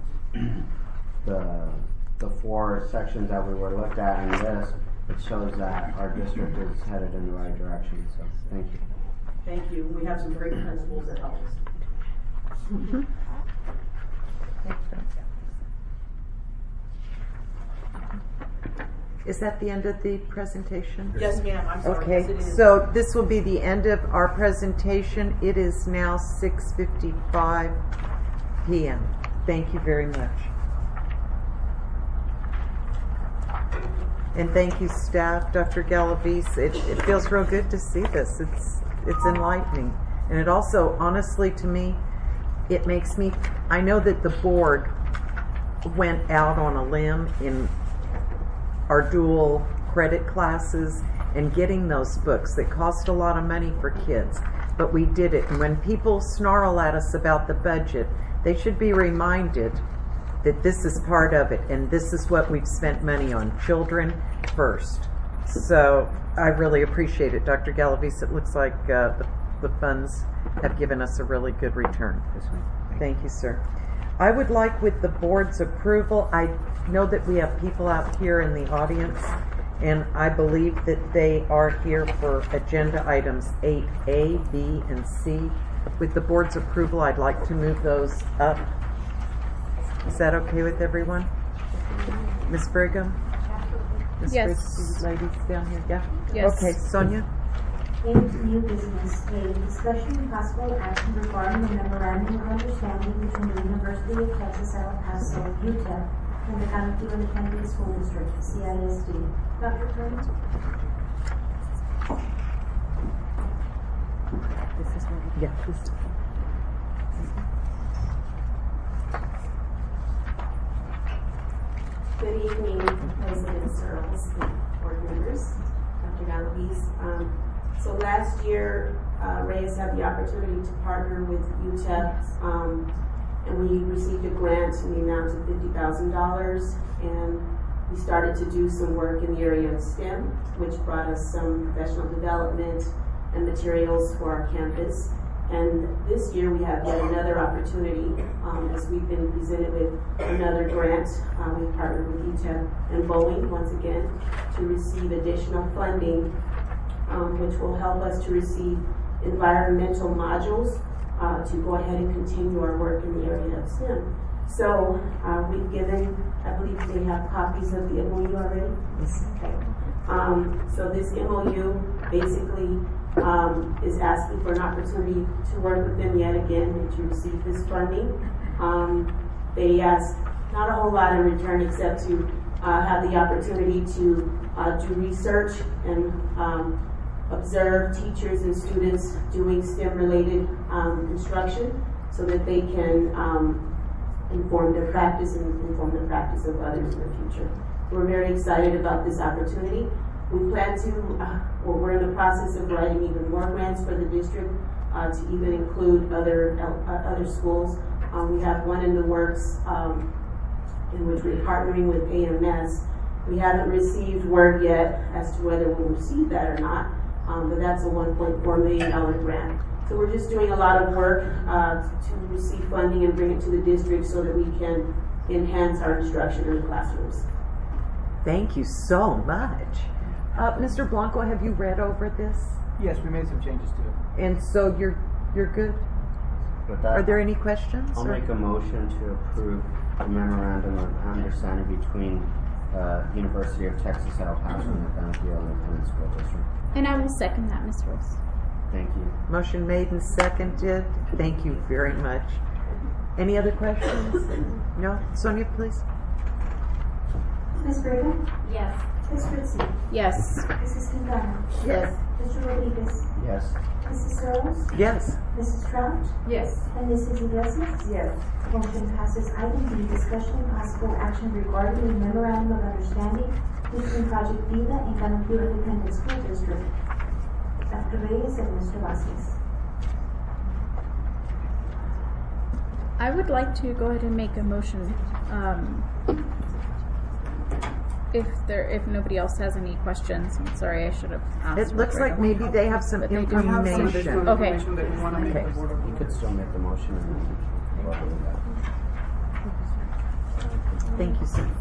the 4 sections that we were looked at in this, it shows that our district is headed in the right direction. So thank you. Thank you. We have some great principals that help us. Mm-hmm. Is that the end of the presentation? Yes, ma'am. I'm sorry. Okay, Yes, it is. so this will be the end of our presentation. It is now 6:55 p.m. Thank you very much. And thank you, staff, Dr. Galavis. It feels real good to see this. It's enlightening. And it also, honestly, to me, it makes me, I know that the board went out on a limb in our dual credit classes and getting those books that cost a lot of money for kids. But we did it. And when people snarl at us about the budget, they should be reminded that this is part of it, and this is what we've spent money on, children first. So I really appreciate it, Dr. Galavis. It looks like the funds have given us a really good return. Thank you, sir. I would like, with the board's approval, I know that we have people out here in the audience, and I believe that they are here for agenda items 8A, B, and C. With the board's approval, I'd like to move those up. Is that okay with everyone? Ms. Brigham? Ms. Yes. Briggs, ladies down here, yeah? Yes. Okay, Sonia? Into new business, a discussion and possible action regarding the memorandum of understanding between the University of Texas at El Paso, Utah, and the Canopy Independent School District, CISD. Dr. Curtis? Yeah, this. Good evening, President Searles, board members, Dr. Galavis. So last year, Reyes had the opportunity to partner with UTEP, and we received a grant in the amount of $50,000, and we started to do some work in the area of STEM, which brought us some professional development and materials for our campus. And this year we have yet another opportunity, as we've been presented with another grant. We've partnered with UTEP and Boeing once again to receive additional funding, which will help us to receive environmental modules to go ahead and continue our work in the area of STEM. So we've given, I believe they have copies of the MOU already? Yes. Okay. So this MOU basically is asking for an opportunity to work with them yet again and to receive this funding. They ask not a whole lot in return except to have the opportunity to do research and observe teachers and students doing STEM-related instruction so that they can inform their practice and inform the practice of others in the future. We're very excited about this opportunity. We plan to, we're in the process of writing even more grants for the district to even include other schools. We have one in the works in which we're partnering with AMS. We haven't received word yet as to whether we'll receive that or not, but that's a $1.4 million grant. So we're just doing a lot of work to receive funding and bring it to the district so that we can enhance our instruction in the classrooms. Thank you so much. Mr. Blanco, have you read over this? Yes, we made some changes to it. And so you're good? With that, Are there any questions? I'll or- make a motion to approve the memorandum of understanding between University of Texas at El Paso and the Bernalillo Independent School District. And I will second that, Ms. Rose. Thank you. Motion made and seconded. Thank you very much. Any other questions? No? Sonia, please. Ms. Brigham? Yes. Ms. Ritzy? Yes. Mrs. Quintana? Yes. Mr. Rodriguez? Yes. Mrs. Searles? Yes. Mrs. Trout? Yes. And Mrs. Iglesias? Yes. Motion passes. Item B, discussion and possible action regarding the memorandum of understanding between Project Vida and Canopio Independent School District. Dr. Reyes and Mr. Vazquez. I would like to go ahead and make a motion. If nobody else has any questions, I'm sorry, I should have asked. It looks like maybe they have some But they do have some information. additional Okay. information that we want to make Okay. the board of You could still make the motion and then vote on that. Thank you, sir.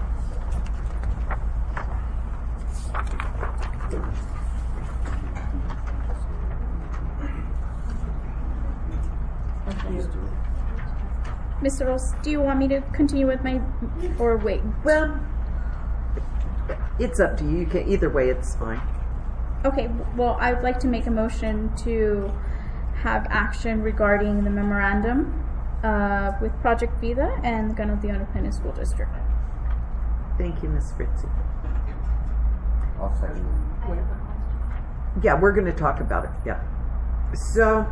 Mr. Rose, do you want me to continue with my, or wait? Well, it's up to you. You can, either way, it's fine. Okay, well, I would like to make a motion to have action regarding the memorandum with Project Vida and the Canopio Independent School District. Thank you, Ms. Fritzy. I'll second it. Yeah, we're going to talk about it. Yeah. So,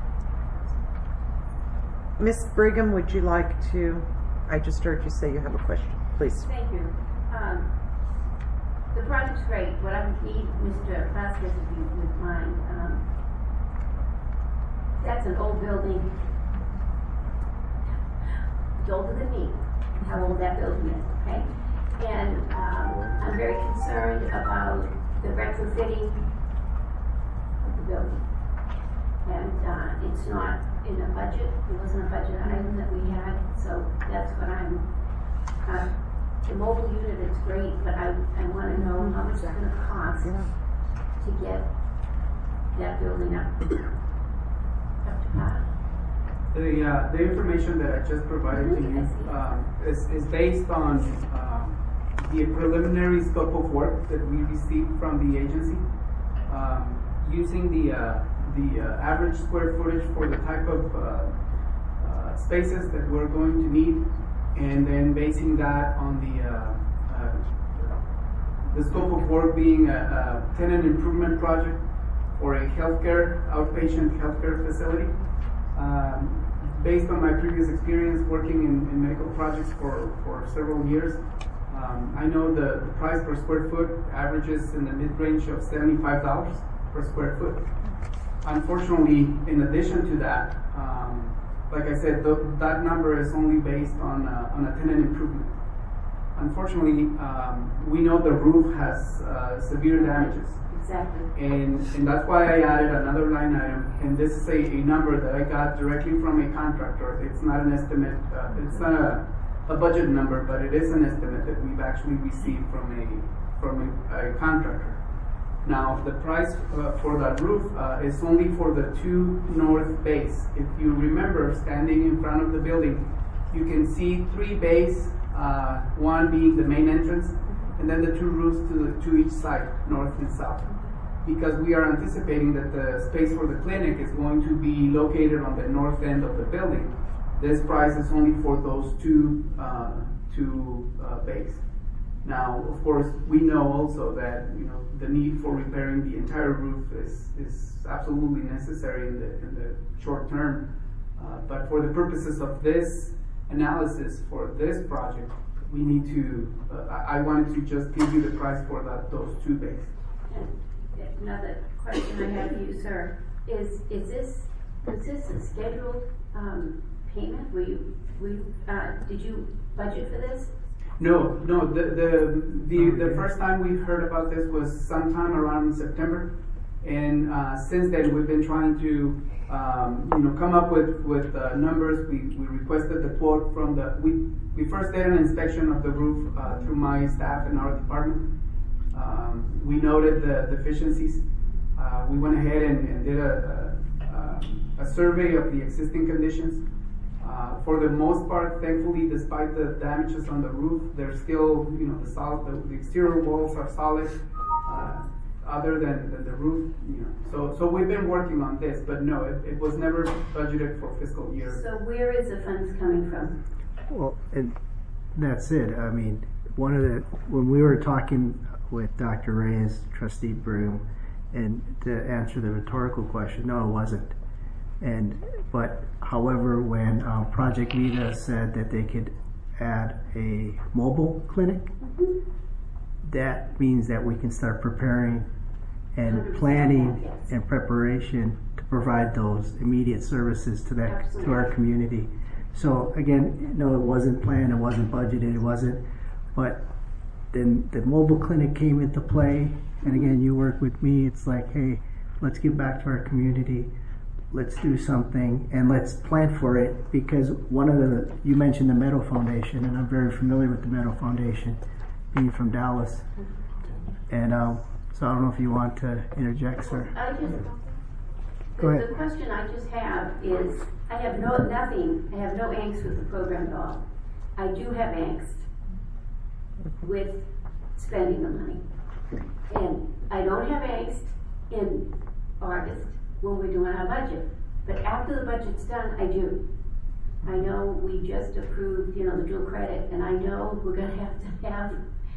Ms. Brigham, would you like to? I just heard you say you have a question. Please. Thank you. The project's great. What I need Mr. Vazquez, if you would mind, that's an old building. It's older than me, how old that building is, okay? And I'm very concerned about the retrofitting of the building. And it's not in a budget. It wasn't a budget item that we had, so that's what I'm. The mobile unit is great, but I want to know how much it's going to cost to get that building up to par. The information that I just provided to you is based on the preliminary scope of work that we received from the agency, using the average square footage for the type of spaces that we're going to need, and then basing that on the scope of work being a tenant improvement project for a outpatient healthcare facility. Based on my previous experience working in medical projects for several years, I know the price per square foot averages in the mid-range of $75 per square foot. Unfortunately, in addition to that, like I said, that number is only based on a tenant improvement. Unfortunately, we know the roof has severe damages. Exactly. And that's why I added another line item, and this is a number that I got directly from a contractor. It's not an estimate, it's not a budget number, but it is an estimate that we've actually received from a contractor. Now, the price for that roof is only for the two north bays. If you remember, standing in front of the building, you can see three bays, one being the main entrance, and then the two roofs to each side, north and south. Because we are anticipating that the space for the clinic is going to be located on the north end of the building. This price is only for those two bays. Now, of course, we know also that the need for repairing the entire roof is absolutely necessary in the short term. But for the purposes of this analysis for this project, we need to. I wanted to just give you the price for those two bays. And another question I have for you, sir, is this a scheduled payment? Did you budget for this? No. The first time we heard about this was sometime around September, And since then, we've been trying to come up with numbers. We requested the quote from we first did an inspection of the roof through my staff in our department. We noted the deficiencies. We went ahead and did a survey of the existing conditions. For the most part, thankfully, despite the damages on the roof, they're still, the exterior walls are solid, other than the roof, So we've been working on this, but no, it was never budgeted for fiscal year. So where is the funds coming from? Well, and that's it. I mean, when we were talking with Dr. Reyes, Trustee Broom, and to answer the rhetorical question, no, it wasn't. But however, when Project Vita said that they could add a mobile clinic, that means that we can start preparing and planning and preparation to provide those immediate services to our community. So again, no, it wasn't planned, it wasn't budgeted, it wasn't. But then the mobile clinic came into play, and again, you work with me. It's like, hey, let's give back to our community. Let's do something and let's plan for it, because you mentioned the Meadow Foundation, and I'm very familiar with the Meadow Foundation, being from Dallas. And so I don't know if you want to interject, sir. Go ahead. The question I just have is, I have no angst with the program at all. I do have angst with spending the money. And I don't have angst in August when we're doing our budget. But after the budget's done, I do. I know we just approved, the dual credit, and I know we're gonna have to have,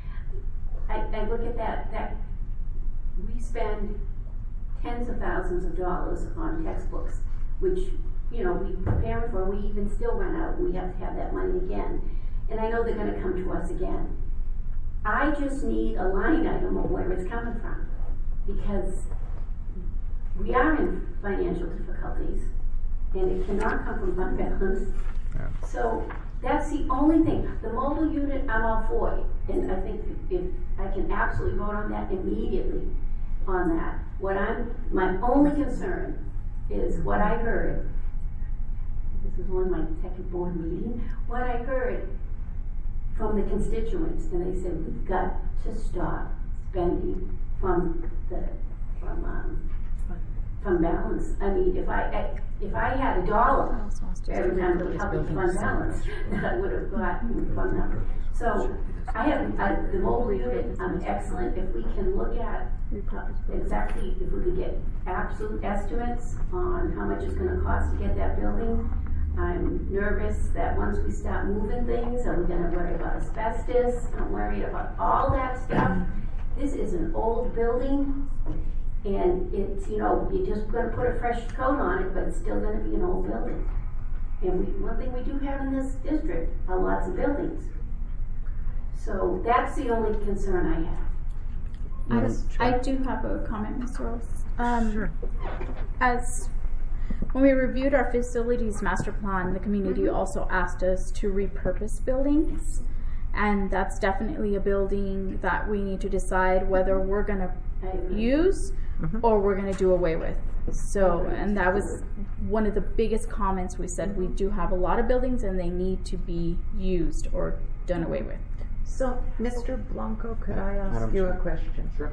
I look at that we spend tens of thousands of dollars on textbooks, which, we prepare for, we even still run out, and we have to have that money again. And I know they're gonna come to us again. I just need a line item of where it's coming from, because we are in financial difficulties, and it cannot come from fund balance. Yeah. So that's the only thing. The mobile unit, I'm all for it, and I think if I can absolutely vote on that immediately on that. My only concern is what I heard. This is on my second board meeting. What I heard from the constituents, and they said we've got to stop spending from balance. I mean, if I had $1 every time it would help with fund balance, that I would have gotten from them. So I have the mobile unit. Excellent. If we can look at exactly, if we could get absolute estimates on how much it's going to cost to get that building. I'm nervous that once we start moving things, are we going to worry about asbestos? I'm worried about all that stuff. This is an old building. And it's, you're just going to put a fresh coat on it, but it's still going to be an old building. And one thing we do have in this district are lots of buildings. So that's the only concern I have. I do have a comment, Ms. Rose. Sure. When we reviewed our facilities master plan, the community also asked us to repurpose buildings. And that's definitely a building that we need to decide whether we're going to use or we're going to do away with. So, and that was one of the biggest comments we said. We do have a lot of buildings and they need to be used or done away with. So, Mr. Blanco, could I ask you a question? Sure.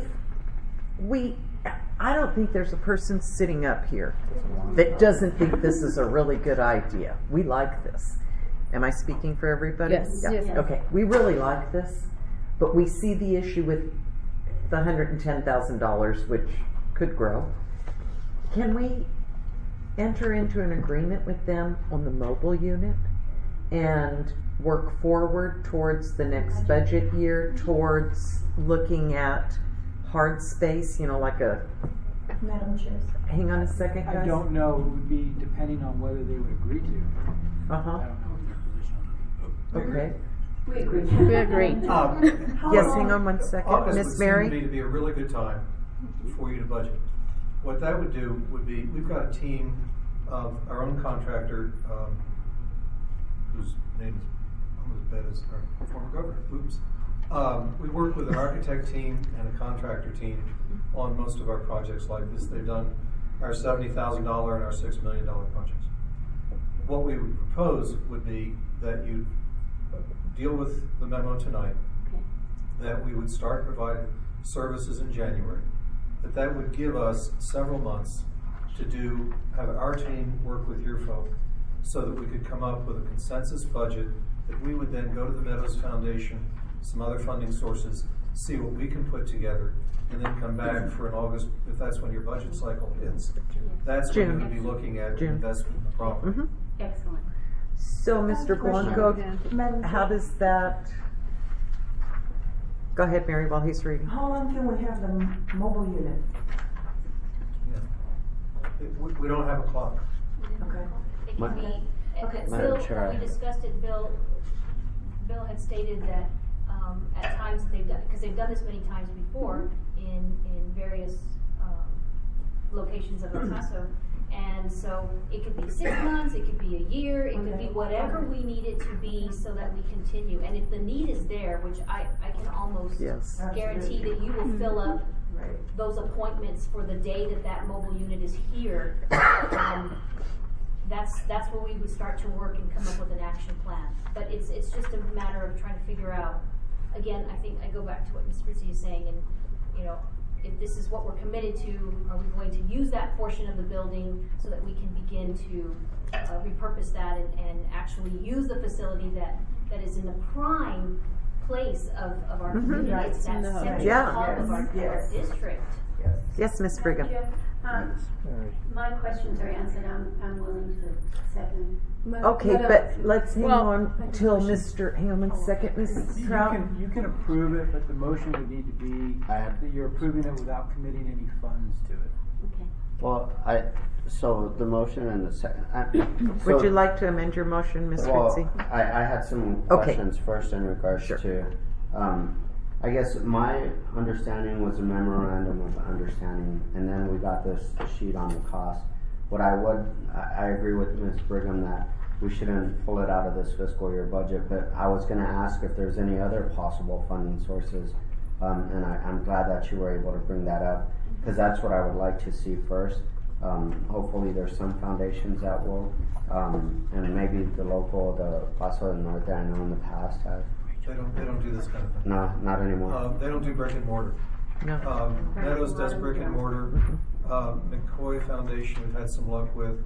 I don't think there's a person sitting up here that doesn't think this is a really good idea. We like this. Am I speaking for everybody? Yes. Yeah. Yes. Okay. We really like this, but we see the issue with the $110,000, which could grow. Can we enter into an agreement with them on the mobile unit and work forward towards the next budget year, towards looking at hard space, like a... Madam Chair. Hang on a second, guys. I don't know. It would be depending on whether they would agree to. I don't know their position on it. Okay. We agree. We agree. Yes, hang on one second. Miss Mary? August would seem to me to be a really good time for you to budget. What that would do would be, we've got a team of our own contractor, whose name is almost as bad as our former governor. Oops. We work with an architect team and a contractor team on most of our projects like this. They've done our $70,000 and our $6 million projects. What we would propose would be that you deal with the memo tonight, that we would start providing services in January, that would give us several months to have our team work with your folk so that we could come up with a consensus budget that we would then go to the Meadows Foundation, some other funding sources, see what we can put together, and then come back for an August, if that's when your budget cycle ends. That's when we would be looking at investment in the property. Excellent. So, Mr. Blanco, how does that? Go ahead, Mary, while he's reading. How long can we have the mobile unit? We don't have a clock. Okay. It can be, Madam Bill, Chair. when we discussed it, Bill had stated that at times they've done, because they've done this many times before in various locations of El Paso, and so it could be 6 months, it could be a year, it could be whatever we need it to be so that we continue. And if the need is there, which I can almost guarantee that you will fill up those appointments for the day that mobile unit is here, that's where we would start to work and come up with an action plan. But it's just a matter of trying to figure out. Again, I think I go back to what Ms. Rizzi is saying, and if this is what we're committed to, are we going to use that portion of the building so that we can begin to repurpose that and actually use the facility that is in the prime place of our community. It's that central hub of our district. Yes, Ms. Brigham. My questions are answered. I'm willing to second. Okay, but let's hang on till Mr. Hang on 1 second, Ms. Trout. You can approve it, but the motion would need to be that you're approving it without committing any funds to it. Okay. Well, so the motion and the second. Would you like to amend your motion, Ms. Ritzy? I had some questions first in regards to, I guess my understanding was a memorandum of understanding, and then we got this sheet on the cost. What I agree with Ms. Brigham that we shouldn't pull it out of this fiscal year budget, but I was going to ask if there's any other possible funding sources, and I'm glad that you were able to bring that up, because that's what I would like to see first. Hopefully there's some foundations that will, and maybe the Paso del Norte, I know in the past have. They don't do this kind of thing. No, not anymore. They don't do brick and mortar. No. Meadows does brick and mortar. McCoy Foundation we've had some luck with.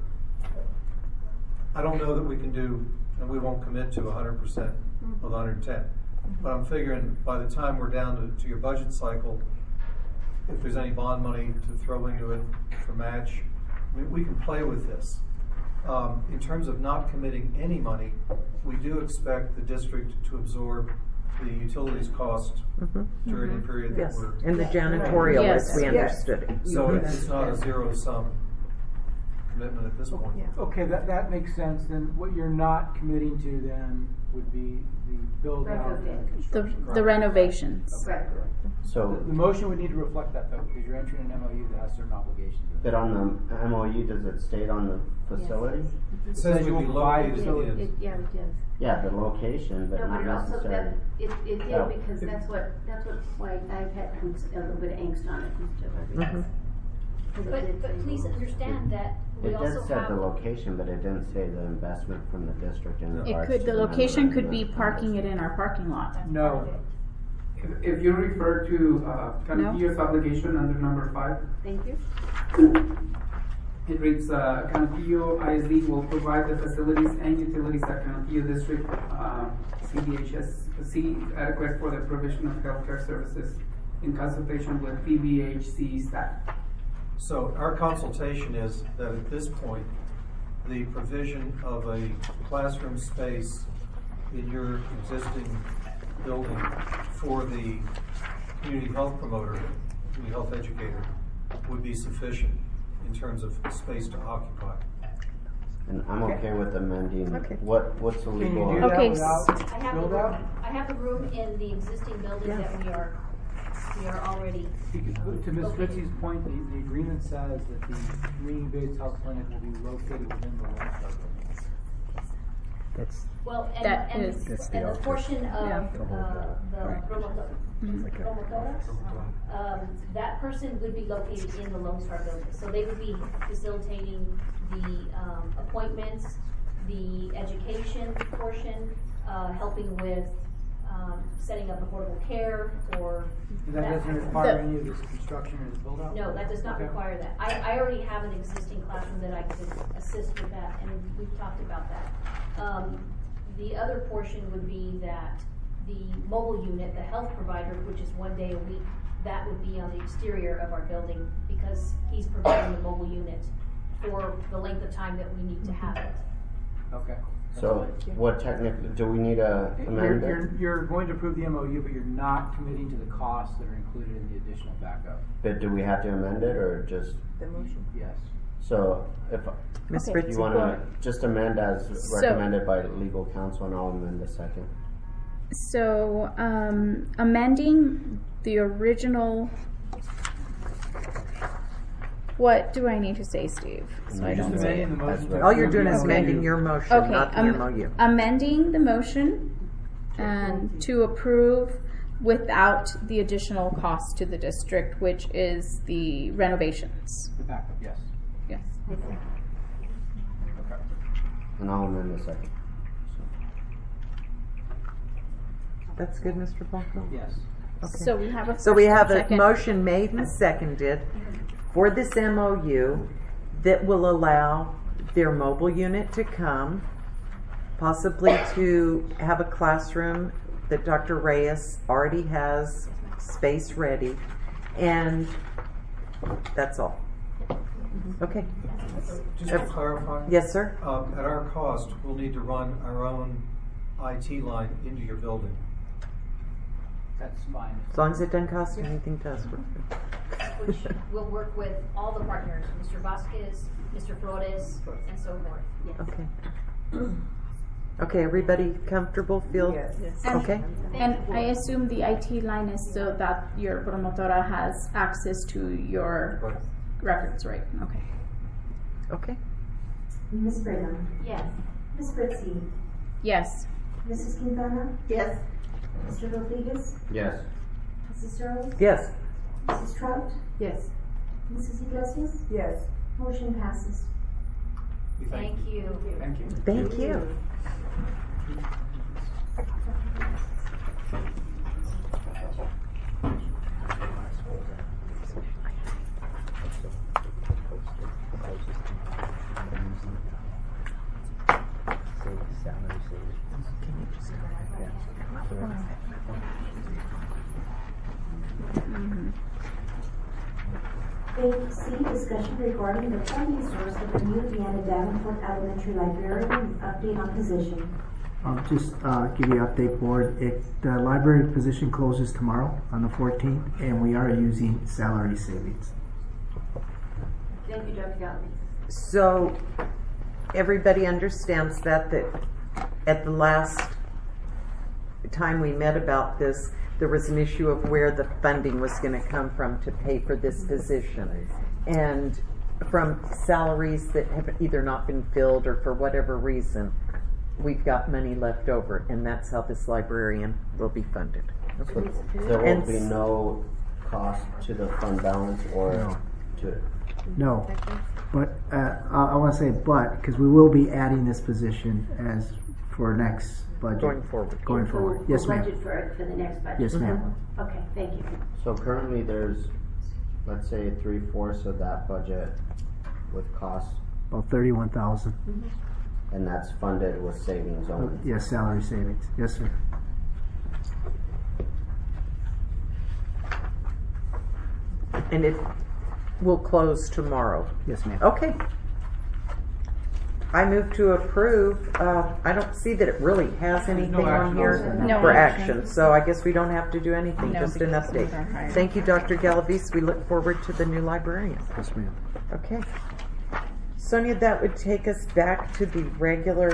I don't know that we can do, and we won't commit to 100% of 110. But I'm figuring by the time we're down to your budget cycle, if there's any bond money to throw into it for match, we can play with this. In terms of not committing any money, we do expect the district to absorb the utilities cost during the period that we're... And the janitorial, as we understood it. So it's not a zero-sum commitment at this point. Okay, that makes sense. Then what you're not committing to then would be the build-out. The renovations. Right. So the motion would need to reflect that, though, because you're entering an MOU that has certain obligations. But on the MOU, does it state on the facility? It says you will provide it. Yeah, it does. Yeah, the location, but No, not but also necessarily. it did because that's why I've had a little bit of angst on it. But please understand that we It also did say have. the location, but it didn't say the investment from the district in regards to The location could be parking it in our parking lot. No. If you refer to Cantillo's obligation under number 5. Thank you. It reads, Cantillo ISD will provide the facilities and utilities at Cantillo District CDHS adequate for the provision of healthcare services in consultation with PBHC staff. So our consultation is that at this point, the provision of a classroom space in your existing building for the community health promoter, community health educator, would be sufficient in terms of space to occupy. And I'm okay with amending. What's the legal? I have the room in the existing building that we are already. To Ms. Ritzy's point, the agreement says that the community-based health clinic will be located within the lifestyle building. That's Well, and, That and, is- That's the and the outfit. portion of, Yeah. the like a- promotoras, that person would be located in the Lone Star building. So they would be facilitating the, appointments, the education portion, helping with, setting up affordable care or. And that doesn't require any of this construction or this build out? No, that does not Okay. require that. I already have an existing classroom that I could assist with that, and we've talked about that. The other portion would be that the mobile unit, the health provider, which is 1 day a week, that would be on the exterior of our building because he's providing the mobile unit for the length of time that we need to have it. Okay. So what technically, do we need to amend it? You're going to approve the MOU, but you're not committing to the costs that are included in the additional backup. But do we have to amend it or just? The motion. Yes. So if Ms. if Fritz, you want to just amend as So- recommended by legal counsel, and I'll amend the second. So, amending the original. What do I need to say, Steve? So I don't say it. All you're doing is amending your motion, Okay, not the MOU. amending the motion and to approve without the additional cost to the district, which is the renovations. The backup, yes. Yes. And I'll amend the second. That's good, Mr. Blanco? Yes. Okay. So we have a So we first have and a second. motion made and seconded for this MOU that will allow their mobile unit to come, possibly to have a classroom that Dr. Reyes already has space ready, and that's all. Okay. Just to clarify. Yes, sir. At our cost, we'll need to run our own IT line into your building. That's fine. As long as it doesn't cost anything to us. we're good. Which will work with all the partners, Mr. Vasquez, Mr. Flores, and so forth. Yes. Okay. Okay, everybody comfortable? Feel? Yes. And- Okay. And I assume the IT line is so that your promotora has access to your records, right? Okay. Okay. Ms. Brigham. Yes. Ms. Fritzy. Yes. Mrs. Quintana. Yes. Mr. Rodriguez. Yes. Mrs. Searles. Yes. Mrs. Trout. Yes. Mrs. Iglesias. Yes. Motion passes. Thank you. Thank you. Thank you. C, discussion regarding the funding source of the new Deanna Davenport Elementary Library and update on position. Just give you an update, board. The library position closes tomorrow on the 14th, and we are using salary savings. Thank you, Dr. Galvin. So everybody understands that at the last time we met about this, there was an issue of where the funding was going to come from to pay for this position. And from salaries that have either not been filled or for whatever reason, we've got money left over, and that's how this librarian will be funded. Okay. There will And be no cost to the fund balance or to it. No, but I want to say because we will be adding this position as for next budget. Going forward. Going forward. Yes, We'll ma'am. budget for it for the next budget. Yes, ma'am. Okay, thank you. So currently there's, let's say, 3/4 of that budget with costs, About 31,000. and that's funded with savings only. Yes, salary savings. Yes, sir. And it will close tomorrow. Yes, ma'am. Okay. I move to approve. I don't see that it really has anything on action here No for action. action, so I guess we don't have to do anything, No, just an because we update. don't hire. Thank you, Dr. Galavis. We look forward to the new librarian. Yes, ma'am. Okay. Sonia, that would take us back to the regular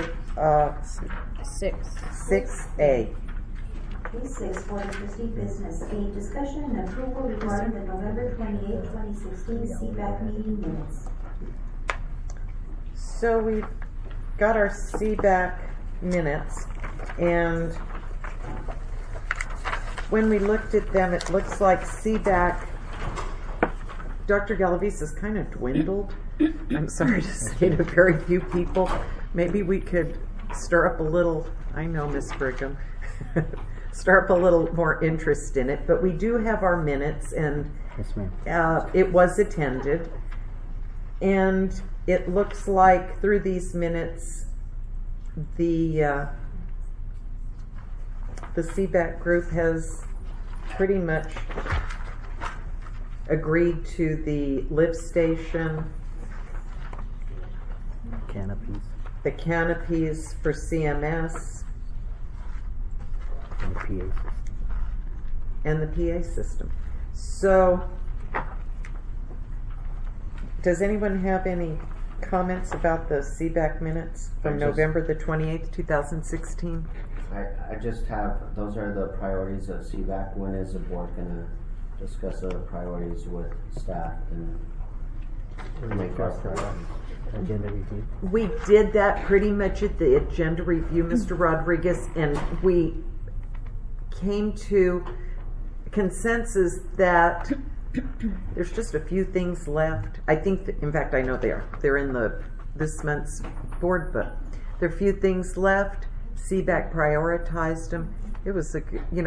6A. P6, Board of Trustee Business. A, discussion and approval regarding the November 28, 2016 CBAC meeting minutes. So we've got our CBAC minutes, and when we looked at them, it looks like CBAC, Dr. Galavis has kind of dwindled. I'm sorry to say, to very few people. Maybe we could stir up a little, I know, Miss Brigham, stir up a little more interest in it, but we do have our minutes, and Yes, ma'am. It was attended, and it looks like through these minutes, the CBAC group has pretty much agreed to the lift station, Canopies. the canopies for CMS, And the PA system. and the PA system. So, does anyone have any comments about the CBAC minutes from November the 28th, 2016? I just have, those are the priorities of CBAC. When is the board going to discuss the priorities with staff and make our priorities? Agenda review. We did that pretty much at the agenda review, Mr. Rodriguez, and we came to consensus that there's just a few things left. I think, in fact, I know they are. They're in this month's board book. There are a few things left. CBAC prioritized them. It was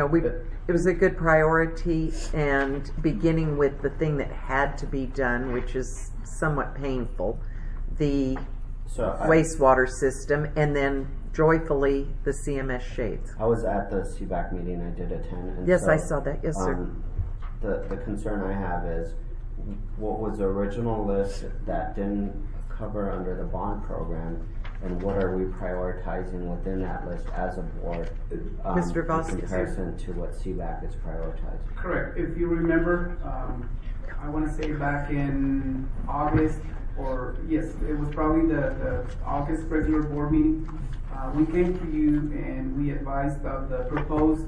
it was a good priority, and beginning with the thing that had to be done, which is somewhat painful, the wastewater system, and then joyfully the CMS shades. I was at the CBAC meeting. I did attend. And yes, so, I saw that. Yes, sir. The concern I have is what was the original list that didn't cover under the bond program, and what are we prioritizing within that list as a board Mr. Voss, in comparison to what CBAC is prioritizing? Correct. If you remember, I want to say back in August, or yes, it was probably the August regular board meeting. We came to you and we advised of the proposed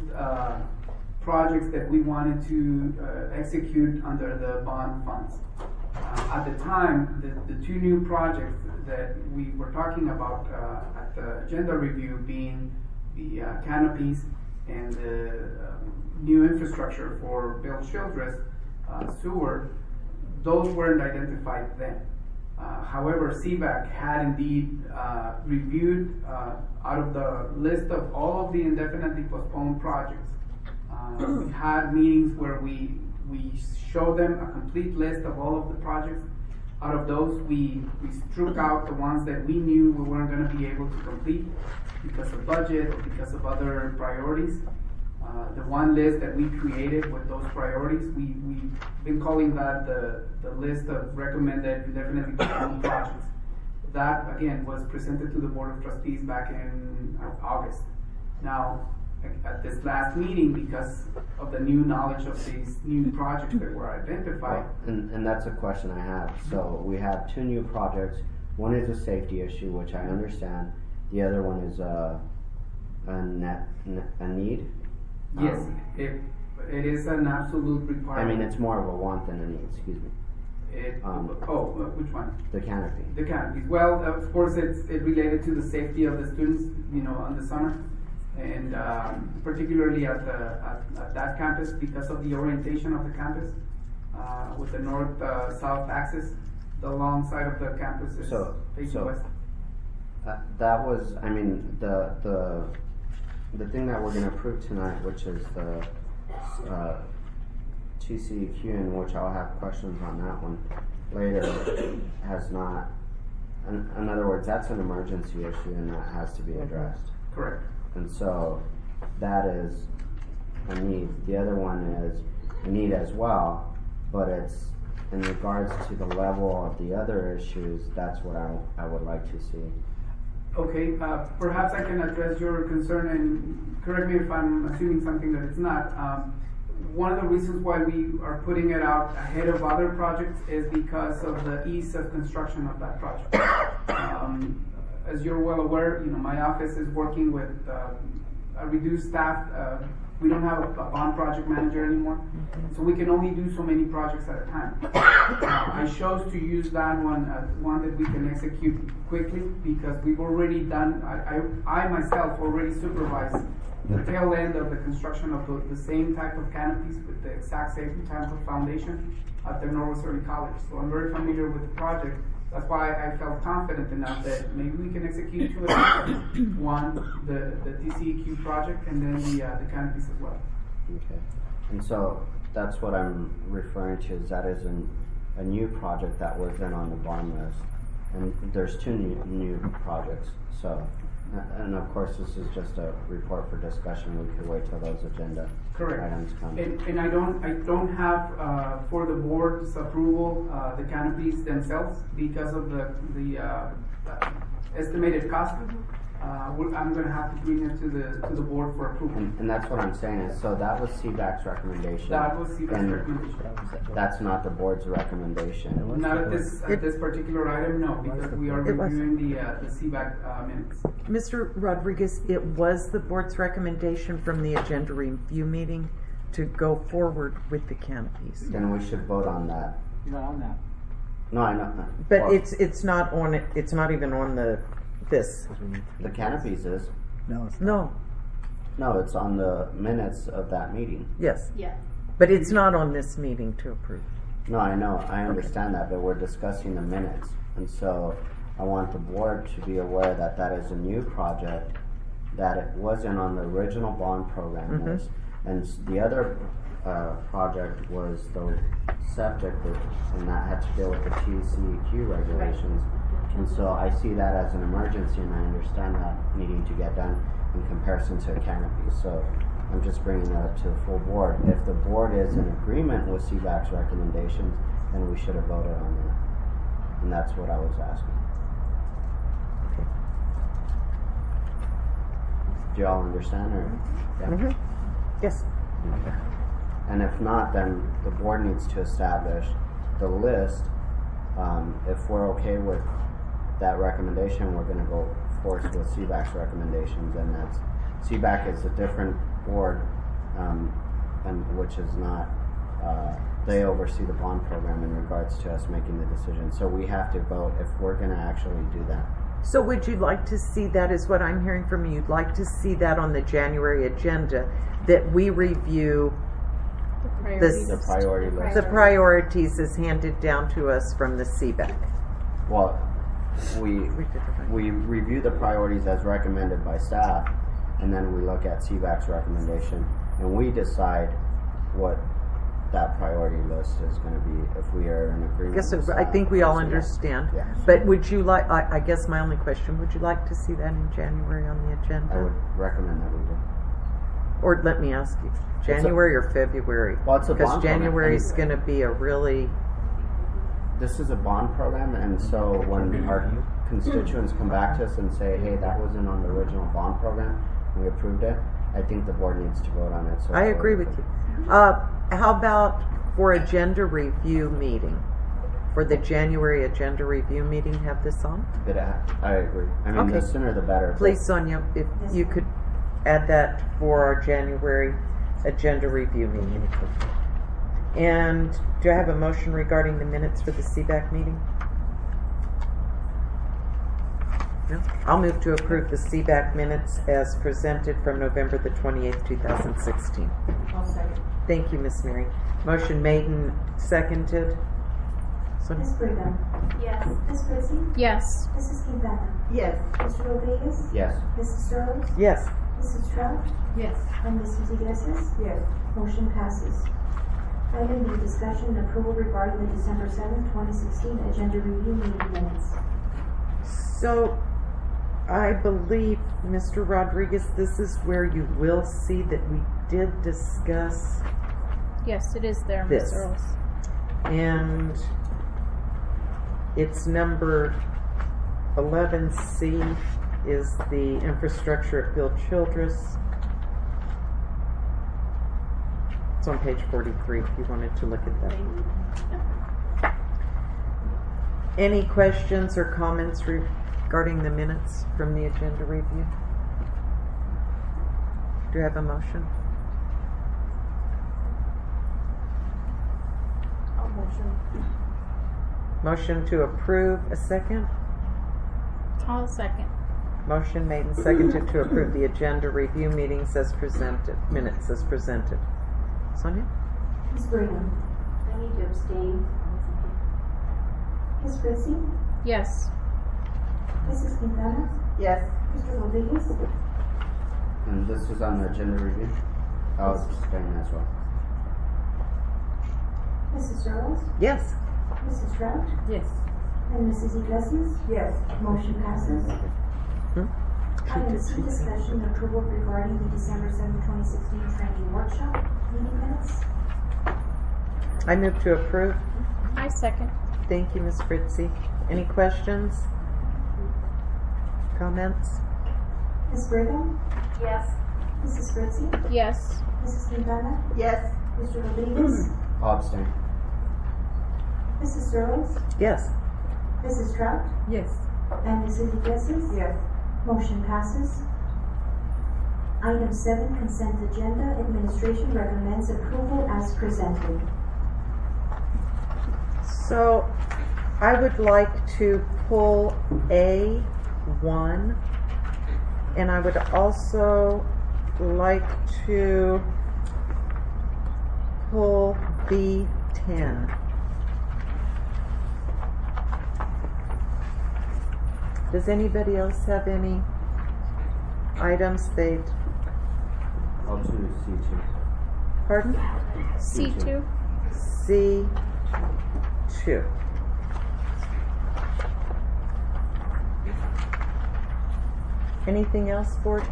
projects that we wanted to execute under the bond funds. At the time, the two new projects that we were talking about at the agenda review being the canopies and the new infrastructure for Bill Childress sewer, those weren't identified then. However, CBAC had indeed reviewed out of the list of all of the indefinitely postponed projects. We had meetings where we showed them a complete list of all of the projects. Out of those, we struck out the ones that we knew we weren't going to be able to complete because of budget or because of other priorities. The one list that we created with those priorities, we've been calling that the list of recommended indefinitely postponed projects. That, again, was presented to the Board of Trustees back in August. Now, at this last meeting, because of the new knowledge of these new projects that were identified. And that's a question I have. So we have two new projects. One is a safety issue, which I understand. The other one is a need. Yes, it is an absolute requirement. I mean, it's more of a want than a need. Excuse me. Which one? The canopy. The canopies. Well, of course, it's related to the safety of the students, in the summer, and particularly at that campus because of the orientation of the campus with the north-south axis. The long side of the campus is facing west. That was, I mean, the thing that we're going to approve tonight, which is the TCEQ, in which I'll have questions on that one later, has not. In other words, that's an emergency issue, and that has to be addressed. Correct. And so that is a need. The other one is a need as well, but it's in regards to the level of the other issues. That's what I would like to see. Okay, perhaps I can address your concern, and correct me if I'm assuming something that it's not. One of the reasons why we are putting it out ahead of other projects is because of the ease of construction of that project. As you're well aware, my office is working with a reduced staff we don't have a bond project manager anymore, so we can only do so many projects at a time. I chose to use that one that we can execute quickly because we've already done. I myself already supervised the tail end of the construction of the same type of canopies with the exact same type of foundation at the Norwest Early College. So I'm very familiar with the project. That's why I felt confident enough that maybe we can execute two at a time. One, the TCEQ project, and then the canopies as well. Okay. And so that's what I'm referring to, is that is a new project that wasn't on the bond list. And there's two new projects. So, and of course this is just a report for discussion. We could wait till those agenda items come. And I don't have for the board's approval the canopies themselves because of the estimated cost. I'm going to have to bring it to the board for approval. And that's what I'm saying is, so that was CBAC's recommendation. That was CBAC's recommendation. That's not the board's recommendation. Not at this particular item, no, because we are reviewing the CBAC minutes. Mr. Rodriguez, it was the board's recommendation from the agenda review meeting to go forward with the canopies. Then we should vote on that. You're not on that. No, I know. But well, it's not on it. It's not even on this. The canopies is. No, it's not. No, it's on the minutes of that meeting. Yes. Yeah. But it's not on this meeting to approve. No, I know. I understand that, but we're discussing the minutes. And so I want the board to be aware that that is a new project, that it wasn't on the original bond program list. And the other project was the septic, and that had to deal with the TCEQ regulations. And so I see that as an emergency, and I understand that needing to get done in comparison to a canopy. So I'm just bringing that up to the full board. If the board is in agreement with CBAC's recommendations, then we should have voted on that. And that's what I was asking. Okay. Do y'all understand? Or yeah? Yes. Okay. And if not, then the board needs to establish the list. If we're okay with that recommendation, we're going to go forth with CBAC's recommendations, and that's CBAC is a different board, and which is not. They oversee the bond program in regards to us making the decision. So we have to vote if we're going to actually do that. So would you like to see that, is what I'm hearing from you, you'd like to see that on the January agenda, that we review the priority list. The priorities as handed down to us from the CBAC. Well, we review the priorities as recommended by staff, and then we look at CBAC's recommendation, and we decide what that priority list is going to be if we are in agreement. Yes, with I think we all understand. Yeah. But would you like, I guess my only question, would you like to see that in January on the agenda? I would recommend that we do. Or let me ask you, January or February? Well, it's a because bond January is program. going to be a really... This is a bond program, and so when our constituents come back to us and say, hey, that wasn't on the original bond program, and we approved it, I think the board needs to vote on it. So I agree with you. How about for agenda review meeting? For the January agenda review meeting, have this on? I agree. I mean, the sooner the better. Please, Sonia, if you could add that for our January agenda review meeting. And do I have a motion regarding the minutes for the CBAC meeting? No? I'll move to approve the CBAC minutes as presented from November the 28th, 2016. I'll second. Thank you, Miss Mary. Motion made and seconded. Ms. Brigham? Yes. Ms. Fritzy? Yes. Mrs. Quintana? Yes. Mr. Rodriguez? Yes. Mrs. Searles? Yes. Mrs. Trout? Yes. And Mrs. Iglesias? Yes. Motion passes. Item B, discussion and approval regarding the December 7th, 2016 agenda review meeting minutes. So, I believe, Mr. Rodriguez, this is where you will see that we did discuss Yes, it is there, this. Ms. Earls. And it's number 11C is the infrastructure at Bill Childress. It's on page 43 if you wanted to look at that. Any questions or comments regarding the minutes from the agenda review? Do you have a motion? Motion to approve, a second? I'll second. Motion made and seconded to approve the agenda review meetings as presented, minutes as presented. Sonia? Ms. Brigham. I need to abstain. Ms. Fritzy. Yes. Mrs. Quintana. Yes. Mr. Rodriguez. And this was on the agenda review? I'll abstain as well. Mrs. Searles. Yes. Mrs. Trout. Yes. And Mrs. Iglesias. Yes. Motion passes. Item C, discussion and approval regarding the December 7, 2016 training workshop meeting minutes. I move to approve. I second. Thank you, Ms. Fritzy. Any questions? Comments? Ms. Brigham. Yes. Mrs. Fritzy. Yes. Mrs. Quintana. Yes. Mr. Rodriguez. I'll abstain. Mrs. Searles. Yes. Mrs. Trout. Yes. And Mrs. Iglesias. Yes. Motion passes. Item 7, consent agenda. Administration recommends approval as presented. So I would like to pull A1, and I would also like to pull B10. Does anybody else have any items they'd... I'll do C2. Pardon? C2. C2. Anything else, Board?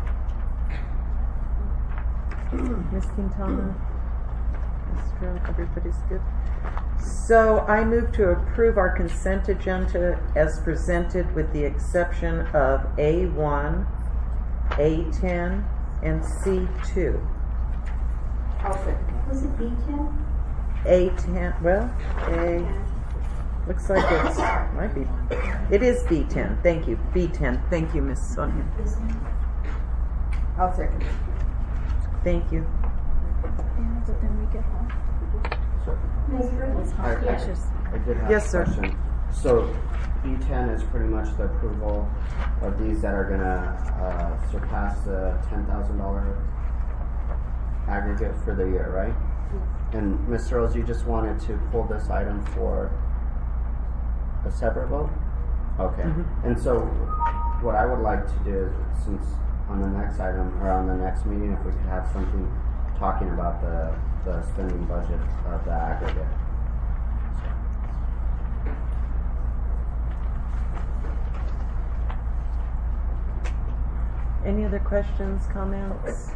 Ms. Quintana? Ms. Stroh, everybody's good? So I move to approve our consent agenda as presented with the exception of A1, A10, and C2. I'll second. Was it B10? A10, well, A, looks like it's, might be, it is B10, thank you, B10, thank you, Miss Sonia. I'll second. Thank you. Yeah, but then we get home. Ms. Brigham. I did have Yes, a sir. question. So B10 is pretty much the approval of these that are gonna surpass the $10,000 aggregate for the year, right? And Ms. Rose, you just wanted to pull this item for a separate vote? Okay. And so what I would like to do is, since on the next item, or on the next meeting, if we could have something talking about the spending budget of the aggregate. Any other questions, comments?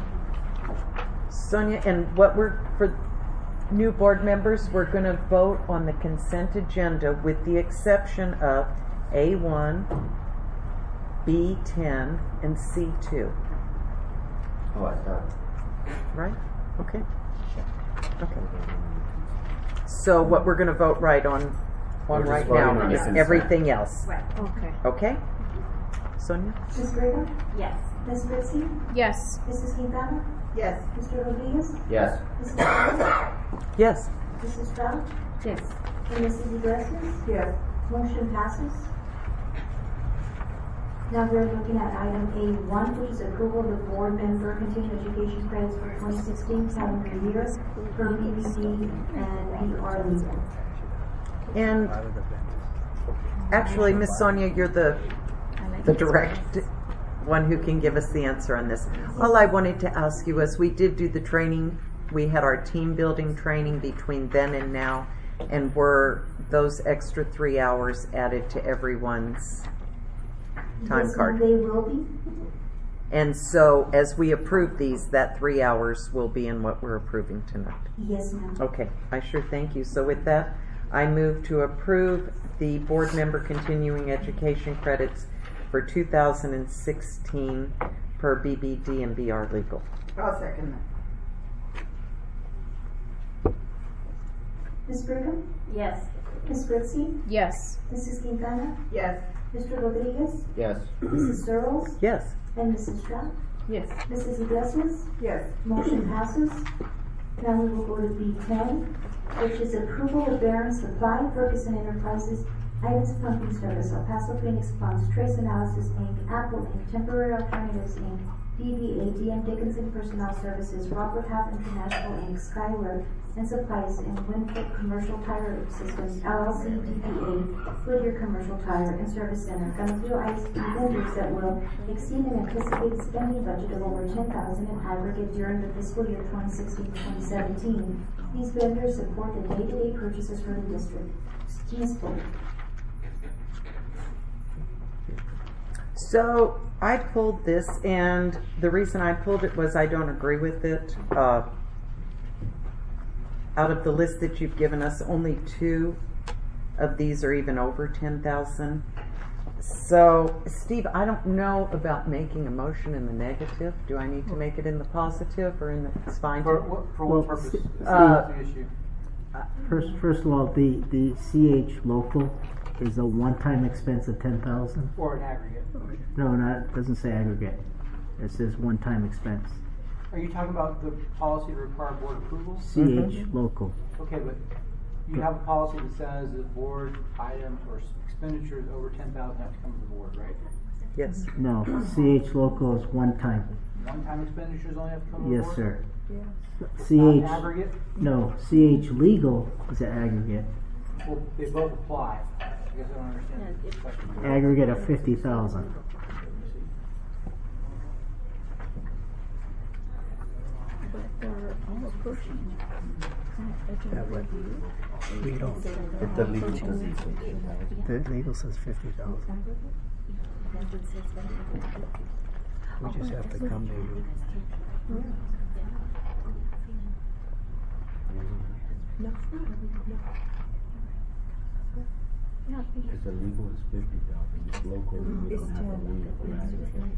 Sonia, and what for new board members, we're going to vote on the consent agenda with the exception of A1, B10, and C2. Oh, I thought. Right? Okay. Okay. So what we're going to vote right on We're just right voting now on the is consent. everything else. Right. Okay. Okay? Sonia? Ms. Brigham. Yes. Ms. Fritzy. Yes. Mrs. Quintana. Yes. Mr. Rodriguez. Yes. Mrs. Searles. Yes. Mrs. Trout. Yes. And Mrs. Iglesias. Yes. Motion passes. Now we're looking at item A1, which is approval of board member continuing education credits for 2016 calendar year for BBD and BR legal. And actually, Miss Sonia, you're the direct one who can give us the answer on this. All I wanted to ask you was, we did do the training. We had our team building training between then and now, and were those extra 3 hours added to everyone's time Yes, card? they will be. And so, as we approve these, that 3 hours will be in what we're approving tonight. Yes, ma'am. Okay, I sure thank you. So with that, I move to approve the board member continuing education credits for 2016 per BBD and BR legal. I'll second that. Ms. Brigham. Yes. Ms. Fritzy. Yes. Mrs. Quintana. Yes. Mr. Rodriguez. Yes. Mrs. Searles. Yes. And Mrs. Trout. Yes. Mrs. Iglesias. Yes. Motion passes. Now we will go to B10, which is approval of Barron Supply, Ferguson Enterprises, Items Pumping Service, El Paso Phoenix Pumps, Trace Analysis Inc., Apple Inc., Temporary Alternatives Inc., DBA, DM Dickinson Personnel Services, Robert Half International Inc., Skyward and Supplies, and Winfoot Commercial Tire Systems, LLC, DBA, Goodyear Commercial Tire and Service Center, Gunville ISP vendors that will exceed an anticipated spending budget of over $10,000 in aggregate during the fiscal year 2016-2017. These vendors support the day-to-day purchases for the district. Ms. Fuller. So I pulled this, and the reason I pulled it was I don't agree with it. Out of the list that you've given us, only 2 of these are even over 10,000. So, Steve, I don't know about making a motion in the negative. Do I need to make it in the positive or in the? It's fine. For what purpose? the issue. First of all, the CH local is a one-time expense of 10,000. Or an aggregate. No, it doesn't say aggregate. It says one-time expense. Are you talking about the policy to require board approval? CH local. Okay, but you have a policy that says that board items or expenditures over 10,000 have to come to the board, right? Yes. No, CH local is one-time. One-time expenditures only have to come to the Yes, board? sir. It's not aggregate? No, CH legal is an aggregate. Well, they both apply. I guess I don't understand the question. Aggregate of 50,000. We don't. The legal doesn't say The legal says 50,000. We just have to come to you. Because the legal is 50,000, it's local, we don't have a limit for that.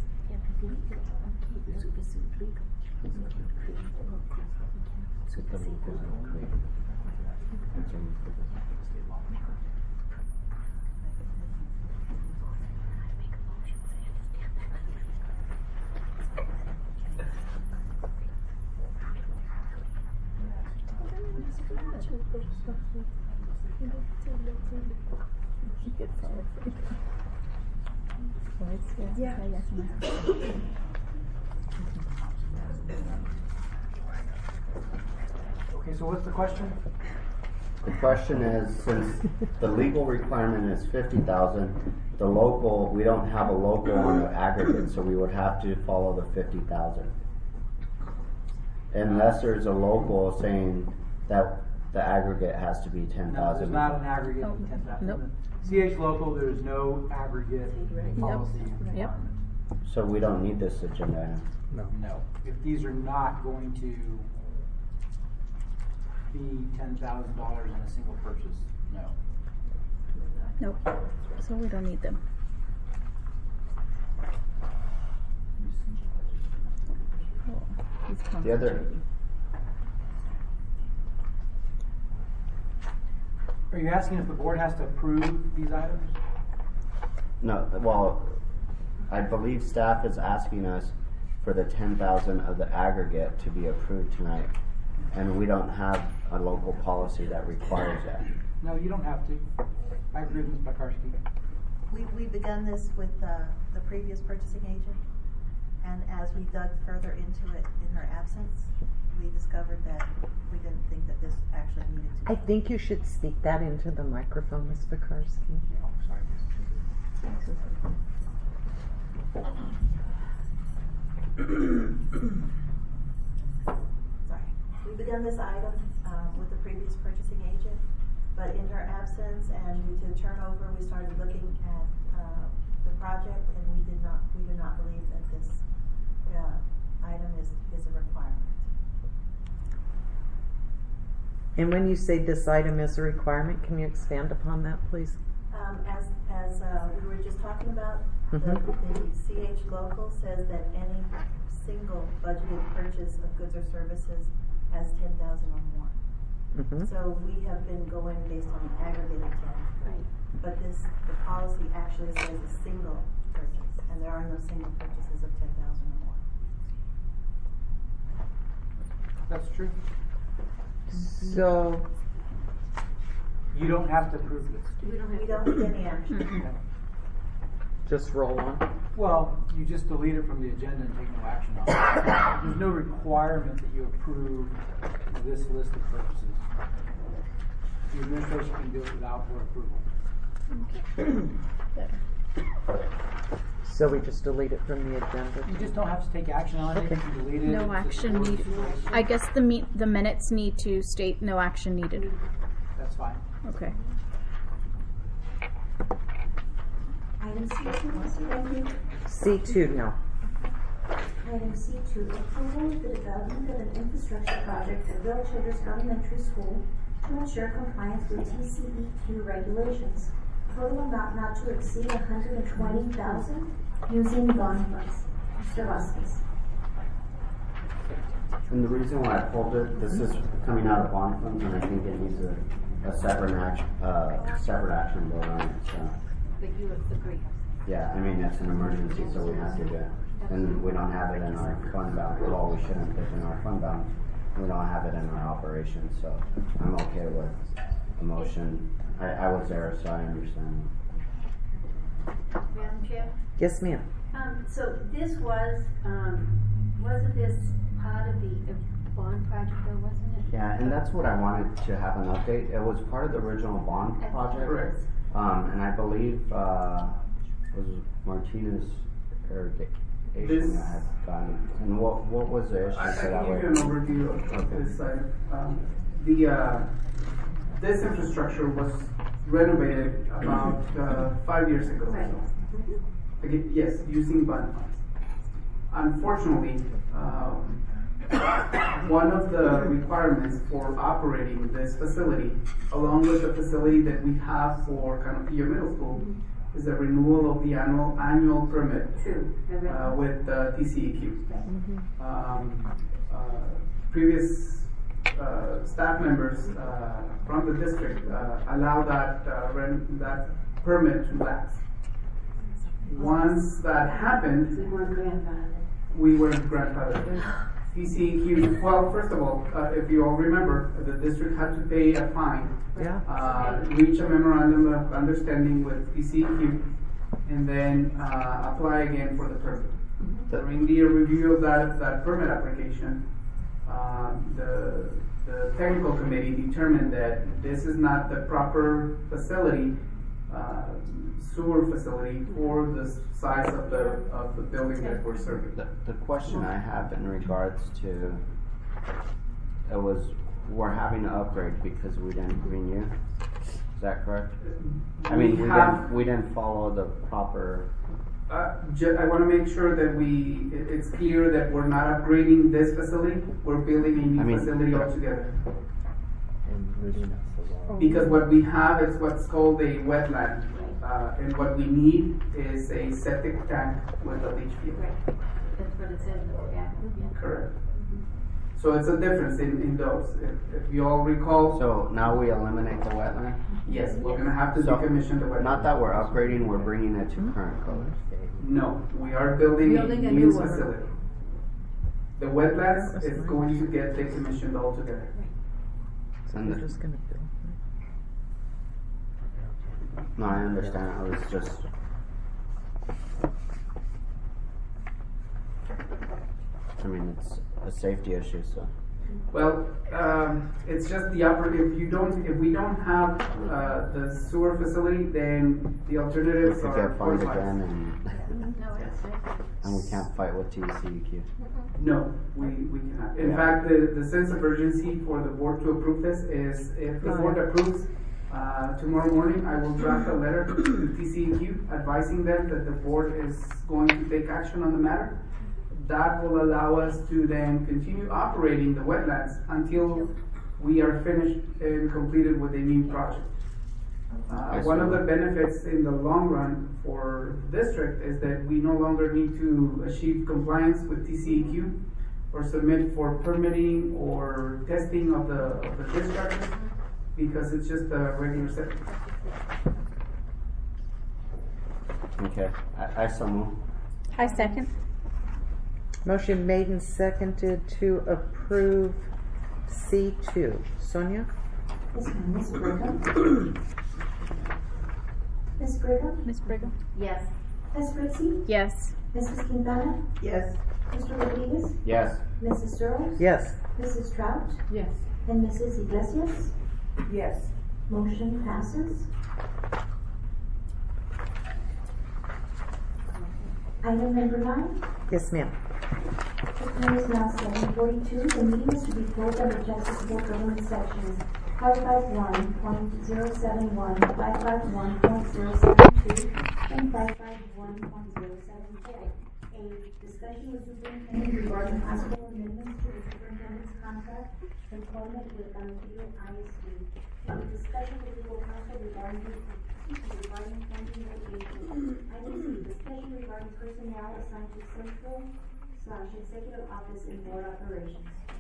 Except the legal is not created. It's only for the state law. Okay, so what's the question? The question is, since the legal requirement is 50,000, the local, we don't have a local on the aggregate, so we would have to follow the 50,000. Unless there's a local saying that the aggregate has to be 10,000. No, there's not an aggregate of 10,000. Nope. CH local, there's no aggregate policy requirement. So we don't need this agenda item. No. If these are not going to be $10,000 in a single purchase, no. Nope. So we don't need them. The other, Are you asking if the board has to approve these items? no, well, I believe staff is asking us for the 10,000 of the aggregate to be approved tonight. And we don't have a local policy that requires that. No, you don't have to. I agree with Ms. Bakarski. We've begun this with the previous purchasing agent, and as we dug further into it in her absence, we discovered that we didn't think that this actually needed to be. I think you should speak that into the microphone, Ms. Bakarski. Oh, sorry. Sorry. We begun this item with the previous purchasing agent, but in her absence and due to turnover, we started looking at the project, and we do not believe that this item is a requirement. And when you say this item is a requirement, can you expand upon that, please? As we were just talking about, the CH local says that any single budgeted purchase of goods or services has 10,000 or more. So we have been going based on an aggregate of 10. Right. But the policy actually says a single purchase, and there are no single purchases of 10,000 or more. That's true. So, You don't have to approve this. We don't need any action. just roll on. Well, you just delete it from the agenda and take no action on it. There's no requirement that you approve this list of purposes. The administration can do it without board approval. So we just delete it from the agenda? You just don't have to take action on it. You can delete it. No action needed. I guess the minutes need to state no action needed. That's fine. Okay. Item C2, thank you. C2 now. Item C2, approval of the development of an infrastructure project at Village Children's Elementary School to ensure compliance with TCEQ regulations. Total amount not to exceed $120,000 using bond funds. Mr. Vasquez. And the reason why I pulled it, this is coming out of bond funds, and I think it needs a separate action vote on it. So. But you agree. Yeah, I mean, it's an emergency, so we have to do it. And we don't have it in our fund balance. Well, we shouldn't put it in our fund balance. We don't have it in our operations, so I'm okay with the motion. I was there, so I understand. Madam Chair? Yes, ma'am. So this wasn't this part of the bond project though, wasn't it? Yeah, and that's what I wanted to have an update. It was part of the original bond project. Correct. And I believe, was Martinez irrigation that had gotten, and what was the issue? I so can that give way? you an overview of this side. This infrastructure was renovated about 5 years ago. Right. Again, yes, using bond funds. Unfortunately, one of the requirements for operating this facility, along with the facility that we have for Canopillo Middle School, is a renewal of the annual permit with TCEQ. Previous staff members from the district allow that permit to lapse. Once that happened, we weren't grandfathered. TCEQ, well, first of all, if you all remember, the district had to pay a fine, reach a memorandum of understanding with TCEQ, and then apply again for the permit. During the review of that permit application, the technical committee determined that this is not the proper facility, sewer facility for the size of the building that we're serving. The question I have in regards to we're having to upgrade because we didn't renew. Is that correct? I mean, we didn't follow the proper. I want to make sure that it's clear that we're not upgrading this facility. We're building a new facility altogether. Because what we have is what's called a wetland, and what we need is a septic tank with a leach field. Right. That's what it says. Yeah. Correct. So it's a difference in those. If you all recall. So now we eliminate the wetland? Yes, we're going to have to decommission the wetland. Not that we're upgrading, we're bringing it to current code. No, we are building a new facility. The wetlands is going to get decommissioned altogether. So we're just going to build. No, I understand. I was just. I mean, it's a safety issue, so. Well, it's just the operative. If we don't have the sewer facility, then the alternatives we could are get fined again, and we can't fight with TCEQ. No, we cannot. In fact, the sense of urgency for the board to approve this is if the board approves. Tomorrow morning, I will draft a letter to TCEQ advising them that the board is going to take action on the matter. That will allow us to then continue operating the wetlands until we are finished and completed with a new project. One of the benefits in the long run for the district is that we no longer need to achieve compliance with TCEQ or submit for permitting or testing of the discharges, because it's just a regular septic. Okay, I so move. I second. Motion made and seconded to approve C2. Sonia? Yes, ma'am. Ms. Brigham? Ms. Brigham? Ms. Brigham? Yes. Ms. Fritzy? Yes. Mrs. Quintana? Yes. Mr. Rodriguez? Yes. Mrs. Searles? Yes. Mrs. Trout? Yes. And Mrs. Iglesias? Yes. Motion passes. Item number 9. Yes, ma'am. The time is now 7:42. The meeting is to be closed under Texas Board Government Sections 551.071, 551.072, and 551.074. A discussion with superintendent regarding possible amendments to the superintendent's contract employment with Antigua ISD. And a discussion with legal counsel regarding funding litigation. Item C, discussion regarding personnel assigned to central/executive office and board operations.